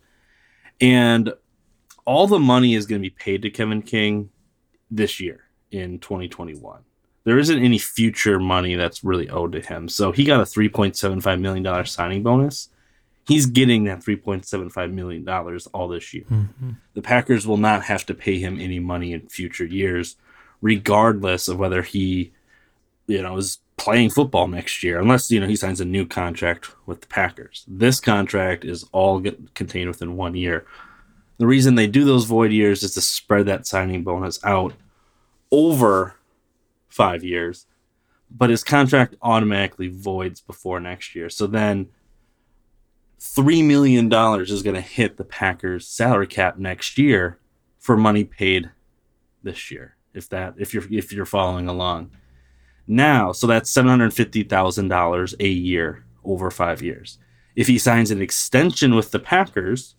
F: And all the money is going to be paid to Kevin King this year in twenty twenty-one. There isn't any future money that's really owed to him. So he got a three point seven five million dollars signing bonus. He's getting that three point seven five million dollars all this year. Mm-hmm. The Packers will not have to pay him any money in future years, regardless of whether he, you know, is playing football next year, unless, you know, he signs a new contract with the Packers. This contract is all get contained within one year. The reason they do those void years is to spread that signing bonus out over five years, but his contract automatically voids before next year. So then three million dollars is going to hit the Packers salary cap next year for money paid this year. If that, if you're, if you're following along now, so that's seven hundred fifty thousand dollars a year over five years. If he signs an extension with the Packers,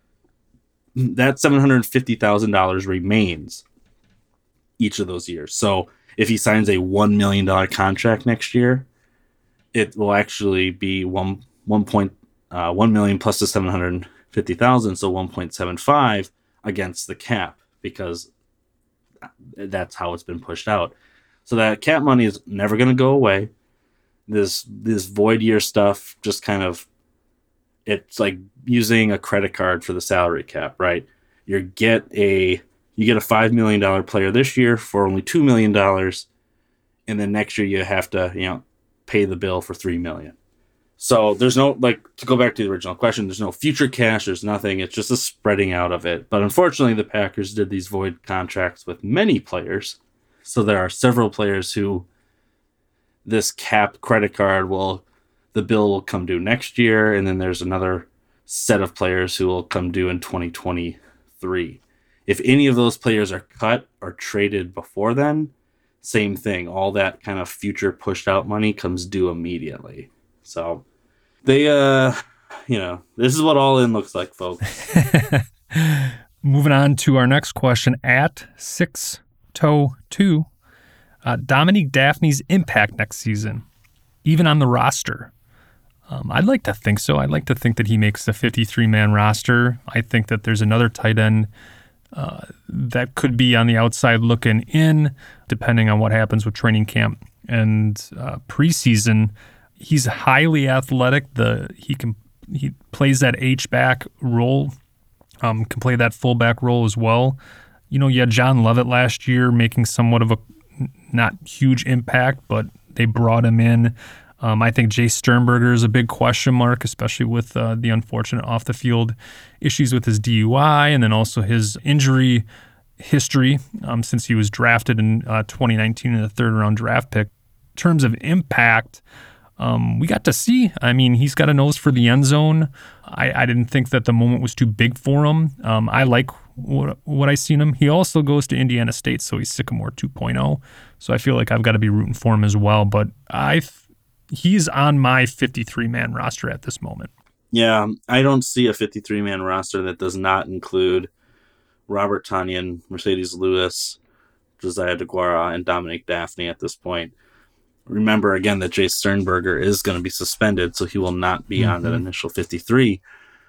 F: that seven hundred fifty thousand dollars remains each of those years. So if he signs a one million dollars contract next year, it will actually be one, one point, Uh, one million plus the seven hundred fifty thousand, so one point seven five against the cap, because that's how it's been pushed out. So that cap money is never going to go away. This this void year stuff just kind of, it's like using a credit card for the salary cap, right? You get a you get a five million dollars player this year for only two million dollars, and then next year you have to, you know, pay the bill for three million dollars. So there's no, like, to go back to the original question, there's no future cash, there's nothing. It's just a spreading out of it. But unfortunately, the Packers did these void contracts with many players. So there are several players who this cap credit card will, the bill will come due next year. And then there's another set of players who will come due in twenty twenty-three. If any of those players are cut or traded before then, same thing. All that kind of future pushed out money comes due immediately. So they, uh, you know, this is what all in looks like, folks.
E: Moving on to our next question at six toe two. Uh, Dominique Daphne's impact next season, even on the roster. Um, I'd like to think so. I'd like to think that he makes the fifty-three man roster. I think that there's another tight end uh, that could be on the outside looking in, depending on what happens with training camp and uh, preseason, he's highly athletic. The he can he plays that H-back role, um, can play that fullback role as well. You know, you had John Lovett last year making somewhat of a not huge impact, but they brought him in. Um, I think Jace Sternberger is a big question mark, especially with uh, the unfortunate off-the-field issues with his D U I and then also his injury history um, since he was drafted in uh, twenty nineteen in the third-round draft pick. In terms of impact, um, we got to see. I mean, he's got a nose for the end zone. I, I didn't think that the moment was too big for him. Um, I like what, what I seen him. He also goes to Indiana State, so he's Sycamore two point oh. So I feel like I've got to be rooting for him as well. But I th- he's on my fifty-three man roster at this moment.
F: Yeah, I don't see a fifty-three man roster that does not include Robert Tonyan, Mercedes Lewis, Josiah DeGuara, and Dominic Daphne at this point. Remember, again, that Jace Sternberger is going to be suspended, so he will not be mm-hmm. on that initial fifty-three.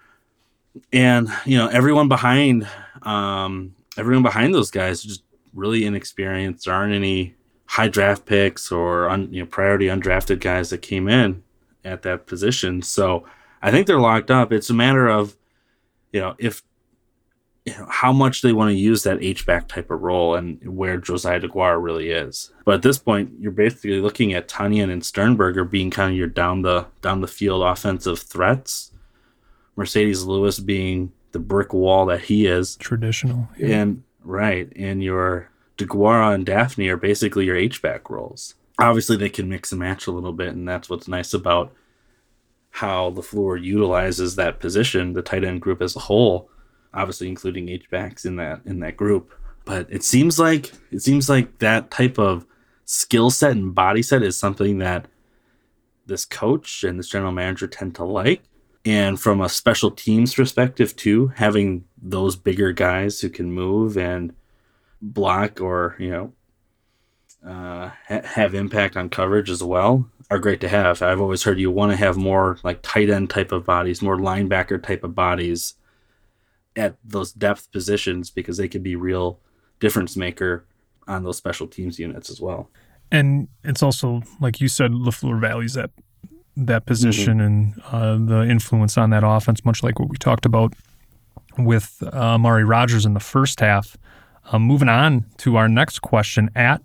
F: And, you know, everyone behind um, everyone behind those guys is just really inexperienced. There aren't any high draft picks or un, you know, priority undrafted guys that came in at that position. So I think they're locked up. It's a matter of, you know, if you know, how much they want to use that H-back type of role and where Josiah DeGuara really is. But at this point, you're basically looking at Tonyan and Sternberger being kind of your down the down the field offensive threats. Mercedes Lewis being the brick wall that he is.
E: Traditional. Yeah.
F: And right. And your DeGuara and Daphne are basically your H-back roles. Obviously, they can mix and match a little bit, and that's what's nice about how LaFleur utilizes that position, the tight end group as a whole, obviously including H-backs in that in that group. But it seems like it seems like that type of skill set and body set is something that this coach and this general manager tend to like. And from a special teams perspective too, having those bigger guys who can move and block or, you know, uh, ha- have impact on coverage as well are great to have. I've always heard you want to have more like tight end type of bodies, more linebacker type of bodies at those depth positions because they could be real difference maker on those special teams units as well.
E: And it's also, like you said, LaFleur values that that position mm-hmm. and uh, the influence on that offense, much like what we talked about with uh, Amari Rodgers in the first half. Uh, moving on to our next question at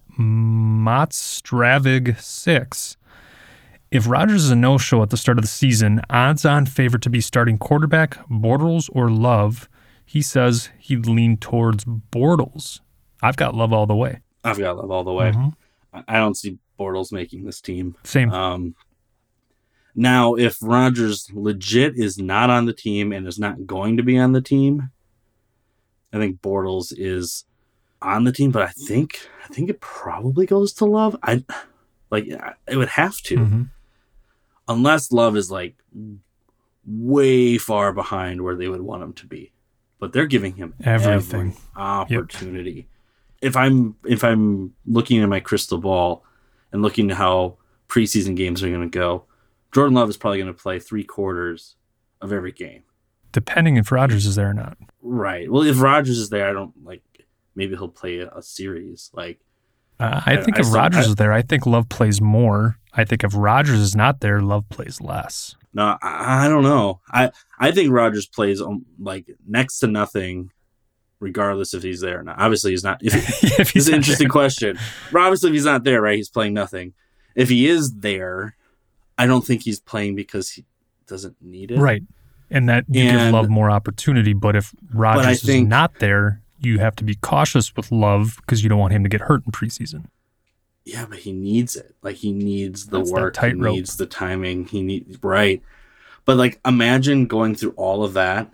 E: Motstravig six. If Rodgers is a no-show at the start of the season, odds-on favorite to be starting quarterback, Bortles or Love, he says he'd lean towards Bortles. I've got Love all the way.
F: I've got Love all the way.
E: Mm-hmm.
F: I don't see Bortles making this team.
E: Same.
F: Um, now, if Rodgers legit is not on the team and is not going to be on the team, I think Bortles is on the team, but I think I think it probably goes to Love. I like it would have to,
E: mm-hmm.
F: unless Love is like way far behind where they would want him to be. But they're giving him
E: everything
F: every opportunity. Yep. If I'm if I'm looking at my crystal ball and looking at how preseason games are going to go, Jordan Love is probably going to play three quarters of every game.
E: Depending if Rodgers is there or not.
F: Right. Well, if Rodgers is there, I don't like. Maybe he'll play a, a series. Like,
E: uh, I think
F: I,
E: if
F: I
E: Rodgers
F: I,
E: is there, I think Love plays more. I think if Rodgers is not there, Love plays less.
F: No, I, I don't know. I I think Rodgers plays um, like next to nothing, regardless if he's there or not. Obviously, he's not. If, if he's it's an interesting there. question. Obviously, if he's not there, right, he's playing nothing. If he is there, I don't think he's playing because he doesn't need it.
E: Right. And that you and, give Love more opportunity. But if Rodgers but think, is not there, you have to be cautious with Love because you don't want him to get hurt in preseason.
F: Yeah, but he needs it. Like, he needs the
E: That's
F: work. He
E: rope.
F: needs the timing. He needs right. But like, imagine going through all of that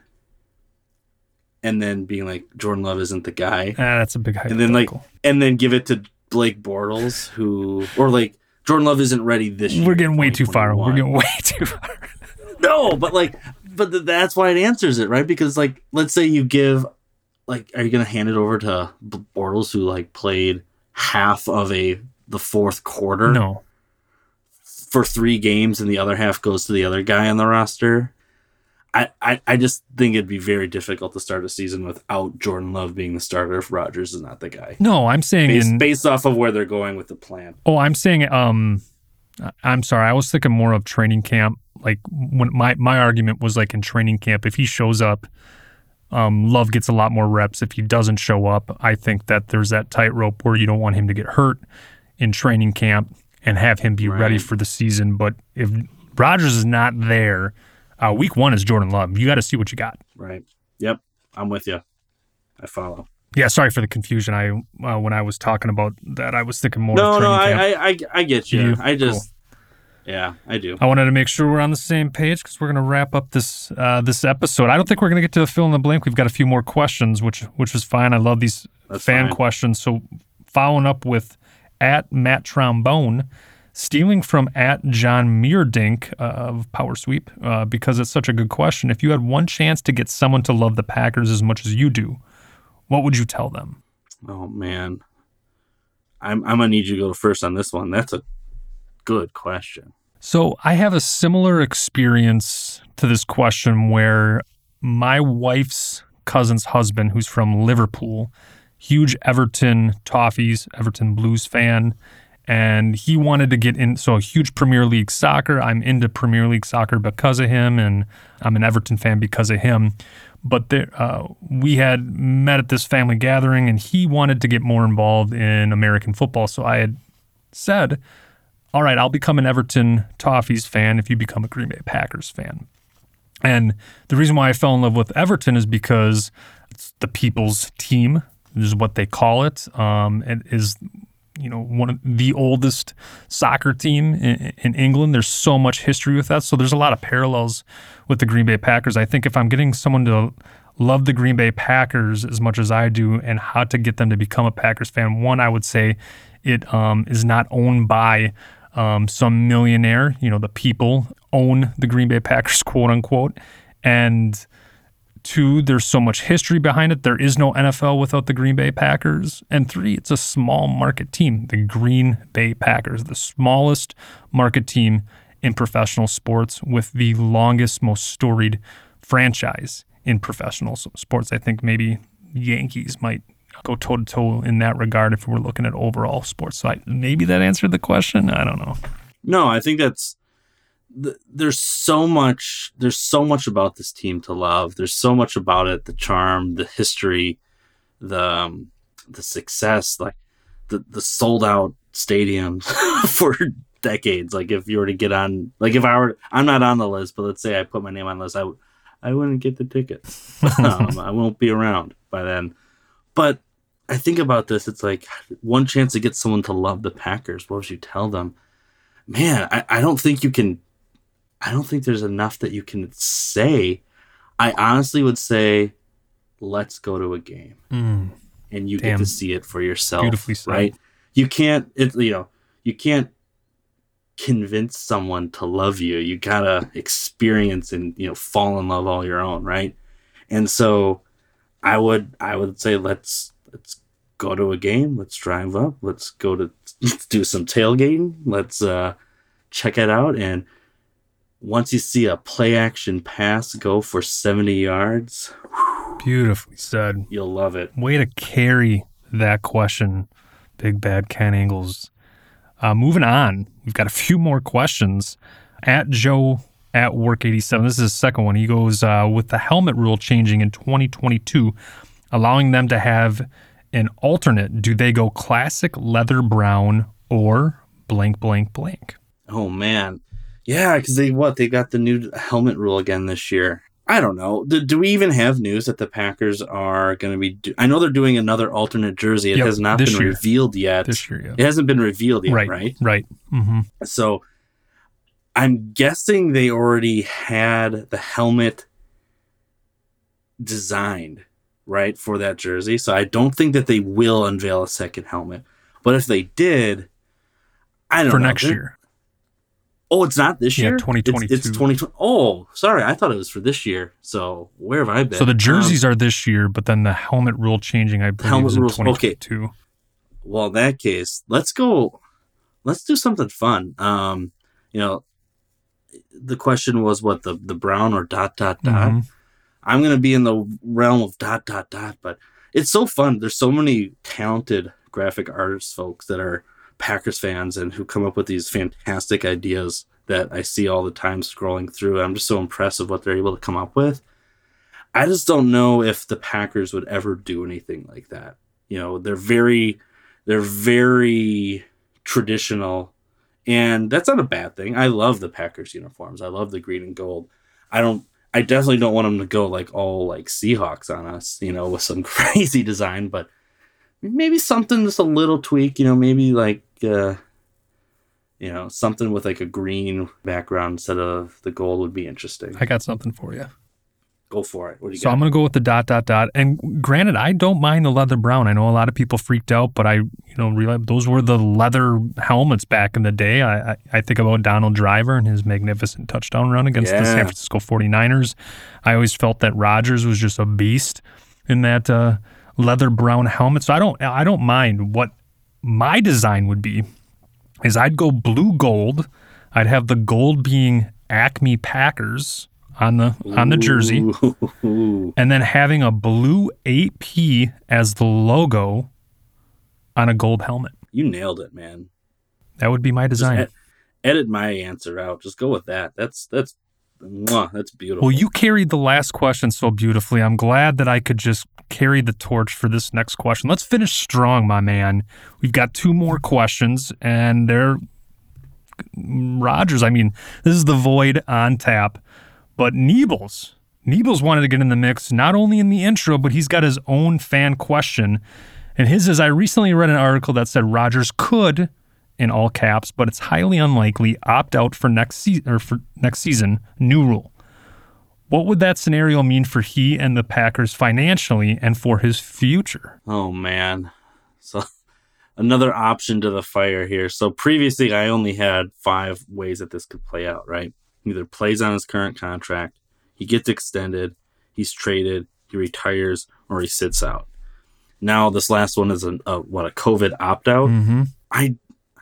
F: and then being like, Jordan Love isn't the guy.
E: Ah, that's a big hypothetical.
F: And then like, and then give it to Blake Bortles, who or like Jordan Love isn't ready this year.
E: We're getting way too far. We're getting way too far.
F: No, but like, but th- that's why it answers it, right? Because like, let's say you give, like, are you going to hand it over to Bortles, who like played half of a the fourth quarter?
E: No.
F: For three games, and the other half goes to the other guy on the roster. I, I, I just think it'd be very difficult to start a season without Jordan Love being the starter if Rodgers is not the guy.
E: No, I'm saying
F: based,
E: in,
F: based off of where they're going with the plan.
E: Oh, I'm saying um, I'm sorry. I was thinking more of training camp. Like when my my argument was like in training camp, if he shows up, um, Love gets a lot more reps. If he doesn't show up, I think that there's that tightrope where you don't want him to get hurt in training camp and have him be
F: Right.
E: ready for the season. But if Rodgers is not there, uh, week one is Jordan Love. You got to see what you got.
F: Right. Yep. I'm with you. I follow.
E: Yeah, sorry for the confusion. I uh, when I was talking about that, I was thinking more.
F: No,
E: of
F: no,
E: training
F: I,
E: camp.
F: I, I, I get you.
E: You?
F: I just,
E: Cool.
F: yeah, I do.
E: I wanted to make sure we're on the same page because we're going to wrap up this uh, this episode. I don't think we're going to get to the fill in the blank. We've got a few more questions, which which is fine. I love these
F: That's
E: fan
F: fine.
E: questions. So following up with at Matt Trombone, stealing from at John Meerdink uh, of Power Sweep uh, because it's such a good question. If you had one chance to get someone to love the Packers as much as you do, what would you tell them?
F: Oh man, I'm I'm gonna need you to go first on this one. That's a good question.
E: So I have a similar experience to this question where my wife's cousin's husband, who's from Liverpool, huge Everton Toffees, Everton Blues fan, and he wanted to get in. So a huge Premier League soccer. I'm into Premier League soccer because of him, and I'm an Everton fan because of him. But there, uh, we had met at this family gathering, and he wanted to get more involved in American football. So I had said, all right, I'll become an Everton Toffees fan if you become a Green Bay Packers fan. And the reason why I fell in love with Everton is because it's the people's team. This is what they call it. Um, it is, you know, one of the oldest soccer team in, in England. There's so much history with that. So there's a lot of parallels with the Green Bay Packers. I think if I'm getting someone to love the Green Bay Packers as much as I do and how to get them to become a Packers fan, one, I would say it um, is not owned by um, some millionaire. You know, the people own the Green Bay Packers, quote unquote. And two, there's so much history behind it. There is no N F L without the Green Bay Packers. And three, it's a small market team, the Green Bay Packers, the smallest market team in professional sports with the longest, most storied franchise in professional sports. I think maybe Yankees might go toe-to-toe in that regard if we're looking at overall sports. So I, maybe that answered the question. I don't know.
F: No, I think that's th- there's so much there's so much about this team to love. There's so much about it, the charm, the history, the um, the success, like the the sold out stadiums for decades. Like if you were to get on, like if I were, I'm not on the list, but let's say I put my name on the list, I w- I wouldn't get the tickets. um, I won't be around by then. But I think about this, it's like one chance to get someone to love the Packers. What would you tell them? Man, I, I don't think you can, I don't think there's enough that you can say. I honestly would say, let's go to a game.
E: Mm,
F: and you
E: damn.
F: get to see it for yourself.
E: Beautifully said.
F: Right? You can't, it, you know, you can't convince someone to love you. You gotta experience and, you know, fall in love all your own, right? And so I would I would say let's let's go to a game, let's drive up, let's go to let's do some tailgating, let's uh check it out, and once you see a play action pass go for seventy yards,
E: Beautifully said.
F: you'll love it.
E: Way to carry that question, Big Bad Ken Ingles. Uh, moving on, we've got a few more questions. At Joe at Work eighty-seven, this is his second one. He goes, uh, with the helmet rule changing in twenty twenty-two, allowing them to have an alternate, do they go classic leather brown or blank, blank, blank?
F: Oh man. Yeah, because they what? They got the new helmet rule again this year. I don't know. Do, do we even have news that the Packers are going to be... Do- I know they're doing another alternate jersey. It
E: Yep,
F: has not
E: this
F: been
E: year.
F: revealed yet.
E: This year, yeah.
F: It hasn't been revealed yet,
E: Right,
F: right?
E: right. Mm-hmm.
F: So I'm guessing they already had the helmet designed, right, for that jersey. So I don't think that they will unveil a second helmet. But if they did, I don't
E: For
F: know.
E: next
F: They're-
E: year.
F: Oh, it's not this
E: Yeah,
F: year?
E: twenty twenty-two.
F: It's, it's twenty twenty. Oh, sorry. I thought it was for this year. So where have I been?
E: So the jerseys
F: Um,
E: are this year, but then the helmet rule changing, I believe,
F: Helmet
E: is in
F: rules,
E: twenty
F: okay.
E: twenty-two.
F: Well, in that case, let's go. Let's do something fun. Um, you know, the question was what the the brown or dot dot dot.
E: Mm-hmm.
F: I'm gonna be in the realm of dot dot dot, but it's so fun. There's so many talented graphic artists, folks that are Packers fans and who come up with these fantastic ideas that I see all the time scrolling through. I'm just so impressed with what they're able to come up with. I just don't know if the Packers would ever do anything like that. You know, they're very, they're very traditional, and that's not a bad thing. I love the Packers uniforms. I love the green and gold. I don't, I definitely don't want them to go like all like Seahawks on us, you know, with some crazy design, but maybe something just a little tweak, you know, maybe like, uh, you know, something with like a green background instead of the gold would be interesting.
E: I got something for you.
F: Go for it. What do you
E: so
F: got?
E: I'm going to go with the dot, dot, dot. And granted, I don't mind the leather brown. I know a lot of people freaked out, but I, you know, realized those were the leather helmets back in the day. I, I, I think about Donald Driver and his magnificent touchdown run against
F: yeah.
E: the San Francisco forty-niners. I always felt that Rodgers was just a beast in that uh, leather brown helmet. So I don't, I don't mind. What my design would be is I'd go blue gold. I'd have the gold being Acme Packers on the on the jersey,
F: Ooh.
E: and then having a blue eight P as the logo on a gold helmet.
F: You nailed it, man.
E: That would be my design.
F: Ed- edit my answer out. Just go with that. That's that's mwah, that's beautiful.
E: Well, you carried the last question so beautifully. I'm glad that I could just carry the torch for this next question. Let's finish strong, my man. We've got two more questions, and they're Rodgers. I mean, this is the Void on tap. But Niebles, Niebles wanted to get in the mix, not only in the intro, but he's got his own fan question. And his is, I recently read an article that said Rodgers could, in all caps, but it's highly unlikely, opt out for next season or for next season, new rule. What would that scenario mean for he and the Packers financially and for his future?
F: Oh, man. So another option to the fire here. So previously, I only had five ways that this could play out, right? He either plays on his current contract, he gets extended, he's traded, he retires, or he sits out. Now this last one is a, a what a COVID opt-out.
E: Mm-hmm.
F: I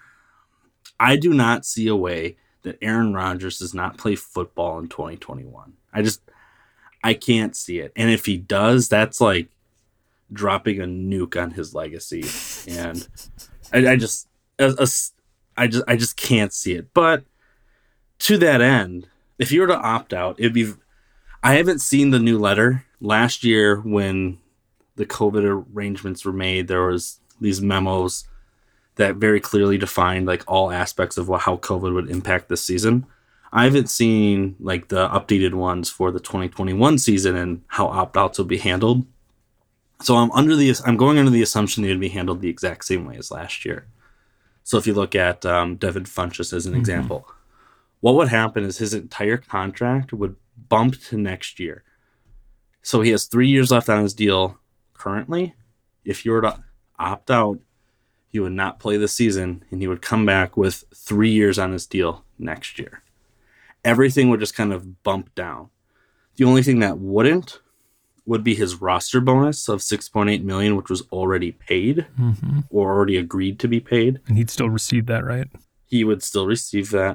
F: I do not see a way that Aaron Rodgers does not play football in twenty twenty-one. I just I can't see it. And if he does, that's like dropping a nuke on his legacy. And I, I just a, a, I just I just can't see it. But to that end, if you were to opt out, it'd be. I haven't seen the new letter. Last year, when the COVID arrangements were made, there was these memos that very clearly defined like all aspects of what, how COVID would impact this season. I haven't seen like the updated ones for the twenty twenty-one season and how opt-outs will be handled. So I'm under the I'm going under the assumption they would be handled the exact same way as last year. So if you look at um, Devin Funchess as an mm-hmm. example. What would happen is his entire contract would bump to next year. So he has three years left on his deal currently. If you were to opt out, he would not play this season, and he would come back with three years on his deal next year. Everything would just kind of bump down. The only thing that wouldn't would be his roster bonus of six point eight million dollars, which was already paid
E: mm-hmm.
F: or already agreed to be paid.
E: And he'd still receive that, right?
F: He would still receive that.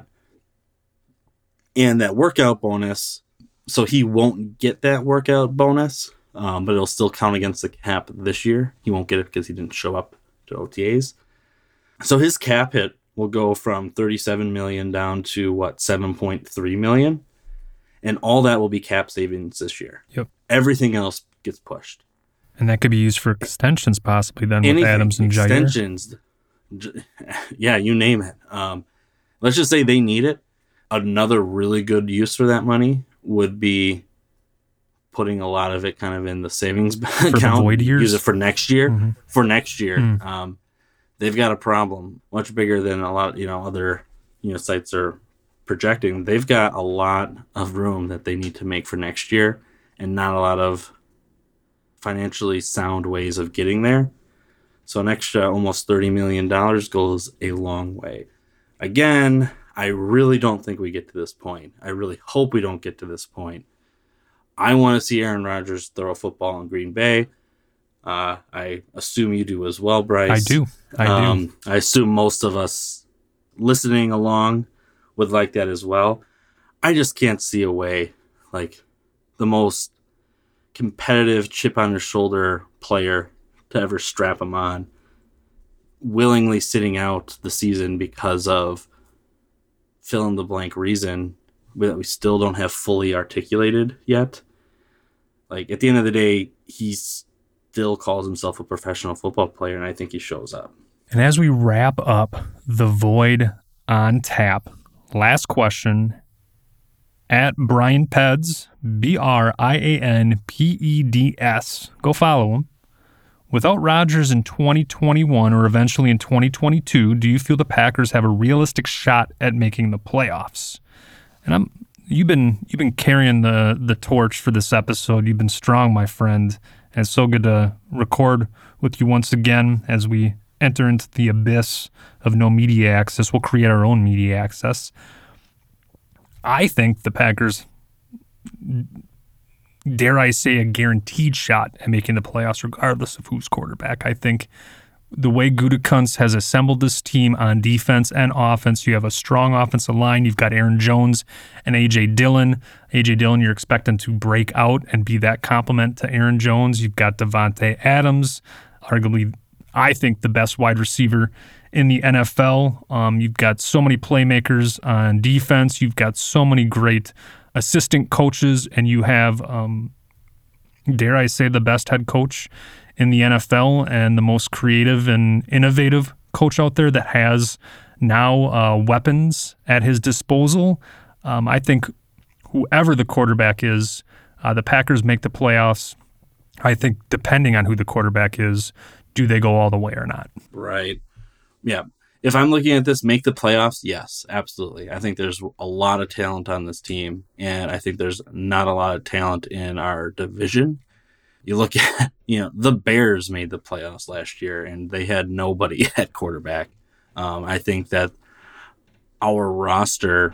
F: And that workout bonus, so he won't get that workout bonus, um, but it'll still count against the cap this year. He won't get it because he didn't show up to O T As. So his cap hit will go from thirty-seven million dollars down to, what, seven point three million dollars? And all that will be cap savings this year.
E: Yep.
F: Everything else gets pushed.
E: And that could be used for extensions possibly then
F: Anything,
E: with Adams and Jair.
F: Extensions. Yeah, you name it. Um, let's just say they need it. Another really good use for that money would be putting a lot of it kind of in the savings
E: for
F: account.
E: The void years?
F: Use it for next year.
E: Mm-hmm.
F: For next year,
E: mm.
F: um, they've got a problem much bigger than a lot. You know, other you know sites are projecting. They've got a lot of room that they need to make for next year, and not a lot of financially sound ways of getting there. So an extra almost thirty million dollars goes a long way. Again, I really don't think we get to this point. I really hope we don't get to this point. I want to see Aaron Rodgers throw a football in Green Bay. Uh, I assume you do as well, Bryce.
E: I do. I
F: um,
E: do.
F: I assume most of us listening along would like that as well. I just can't see a way, like, the most competitive chip on your shoulder player to ever strap him on, willingly sitting out the season because of fill in the blank reason that we still don't have fully articulated yet. Like, at the end of the day, he still calls himself a professional football player, and I think he shows up.
E: And as we wrap up the Void on Tap, last question. At Brian Peds, B R I A N P E D S. Go follow him. Without Rodgers in twenty twenty-one or eventually in twenty twenty-two, do you feel the Packers have a realistic shot at making the playoffs? And I'm you've been you've been carrying the the torch for this episode. You've been strong, my friend. And it's so good to record with you once again as we enter into the abyss of no media access. We'll create our own media access. I think the Packers, dare I say, a guaranteed shot at making the playoffs regardless of who's quarterback. I think the way Gutekunst has assembled this team on defense and offense, you have a strong offensive line. You've got Aaron Jones and A J Dillon. A J Dillon, you're expecting to break out and be that complement to Aaron Jones. You've got Devontae Adams, arguably, I think, the best wide receiver in the N F L. Um, you've got so many playmakers on defense. You've got so many great assistant coaches, and you have, um, dare I say, the best head coach in the N F L and the most creative and innovative coach out there that has now uh, weapons at his disposal. Um, I think whoever the quarterback is, uh, the Packers make the playoffs. I think depending on who the quarterback is, do they go all the way or not?
F: Right. Yeah. If I'm looking at this, make the playoffs, yes, absolutely. I think there's a lot of talent on this team, and I think there's not a lot of talent in our division. You look at, you know, the Bears made the playoffs last year, and they had nobody at quarterback. Um, I think that our roster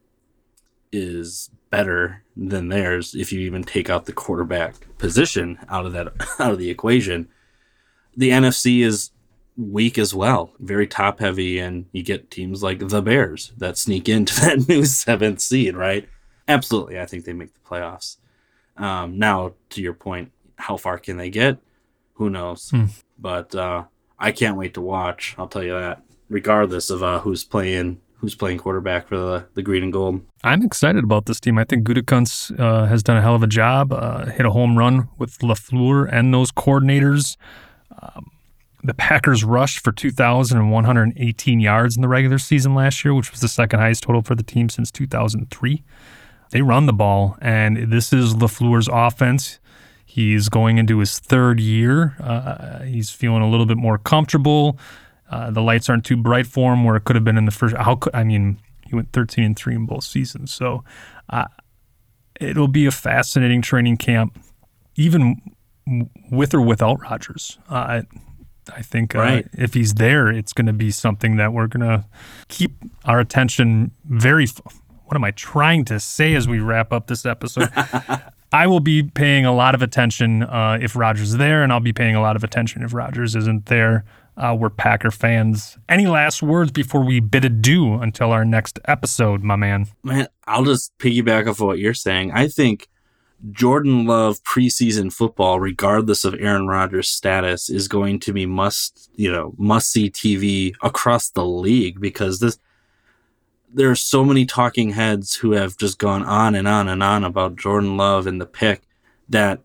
F: is better than theirs if you even take out the quarterback position out of that out of the equation. The N F C is weak as well, very top heavy, and you get teams like the Bears that sneak into that new seventh seed, right? Absolutely, I think they make the playoffs. Um, now, to your point, how far can they get? Who knows? Hmm. But uh, I can't wait to watch. I'll tell you that, regardless of uh, who's playing who's playing quarterback for the, the green and gold.
E: I'm excited about this team. I think Gutekunst uh, has done a hell of a job. Uh, hit a home run with LaFleur and those coordinators. Um, The Packers rushed for two thousand one hundred eighteen yards in the regular season last year, which was the second highest total for the team since two thousand three. They run the ball, and this is LaFleur's offense. He's going into his third year. Uh, he's feeling a little bit more comfortable. Uh, the lights aren't too bright for him where it could have been in the first. How could I mean? He went thirteen and three in both seasons, so uh, it'll be a fascinating training camp, even with or without Rodgers. Uh, I think uh,
F: right.
E: if he's there, it's going to be something that we're going to keep our attention very. What am I trying to say as we wrap up this episode? I will be paying a lot of attention uh, if Rodgers is there, and I'll be paying a lot of attention if Rodgers isn't there. Uh, we're Packer fans. Any last words before we bid adieu until our next episode, my man?
F: Man, I'll just piggyback off of what you're saying. I think Jordan Love preseason football, regardless of Aaron Rodgers' status, is going to be must, you know, must-see T V across the league, because this there are so many talking heads who have just gone on and on and on about Jordan Love and the pick that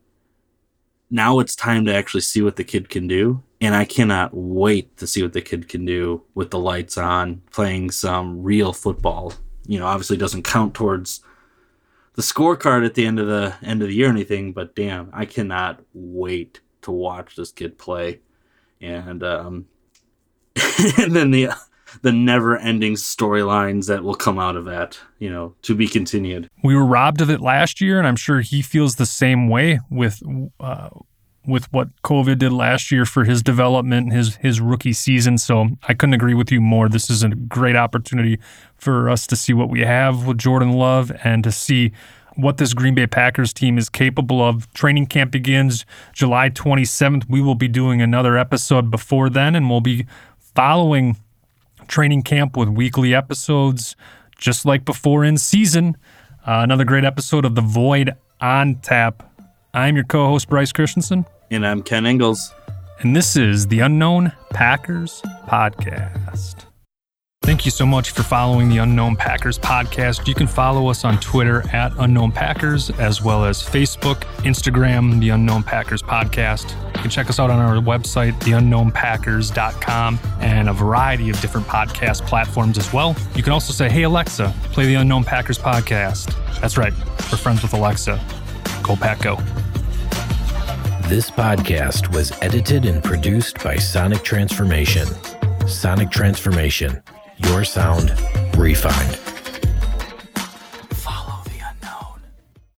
F: now it's time to actually see what the kid can do. And I cannot wait to see what the kid can do with the lights on, playing some real football. You know, obviously doesn't count towards the scorecard at the end of the end of the year or anything, but damn, I cannot wait to watch this kid play. And um, and then the the never-ending storylines that will come out of that, you know, to be continued.
E: We were robbed of it last year, and I'm sure he feels the same way with uh, with what COVID did last year for his development, his his rookie season. So I couldn't agree with you more. This is a great opportunity for us to see what we have with Jordan Love and to see what this Green Bay Packers team is capable of. Training camp begins July twenty-seventh. We will be doing another episode before then, and we'll be following training camp with weekly episodes, just like before in season. Uh, another great episode of The Void on Tap. I'm your co-host, Bryce Christensen.
F: And I'm Ken Ingalls.
E: And this is the Unknown Packers Podcast. Thank you so much for following the Unknown Packers Podcast. You can follow us on Twitter at Unknown Packers, as well as Facebook, Instagram, the Unknown Packers Podcast. You can check us out on our website, the unknown packers dot com, and a variety of different podcast platforms as well. You can also say, hey, Alexa, play the Unknown Packers Podcast. That's right, we're friends with Alexa. Go Pack Go.
G: This podcast was edited and produced by Sonic Transformation. Sonic Transformation. Your sound refined.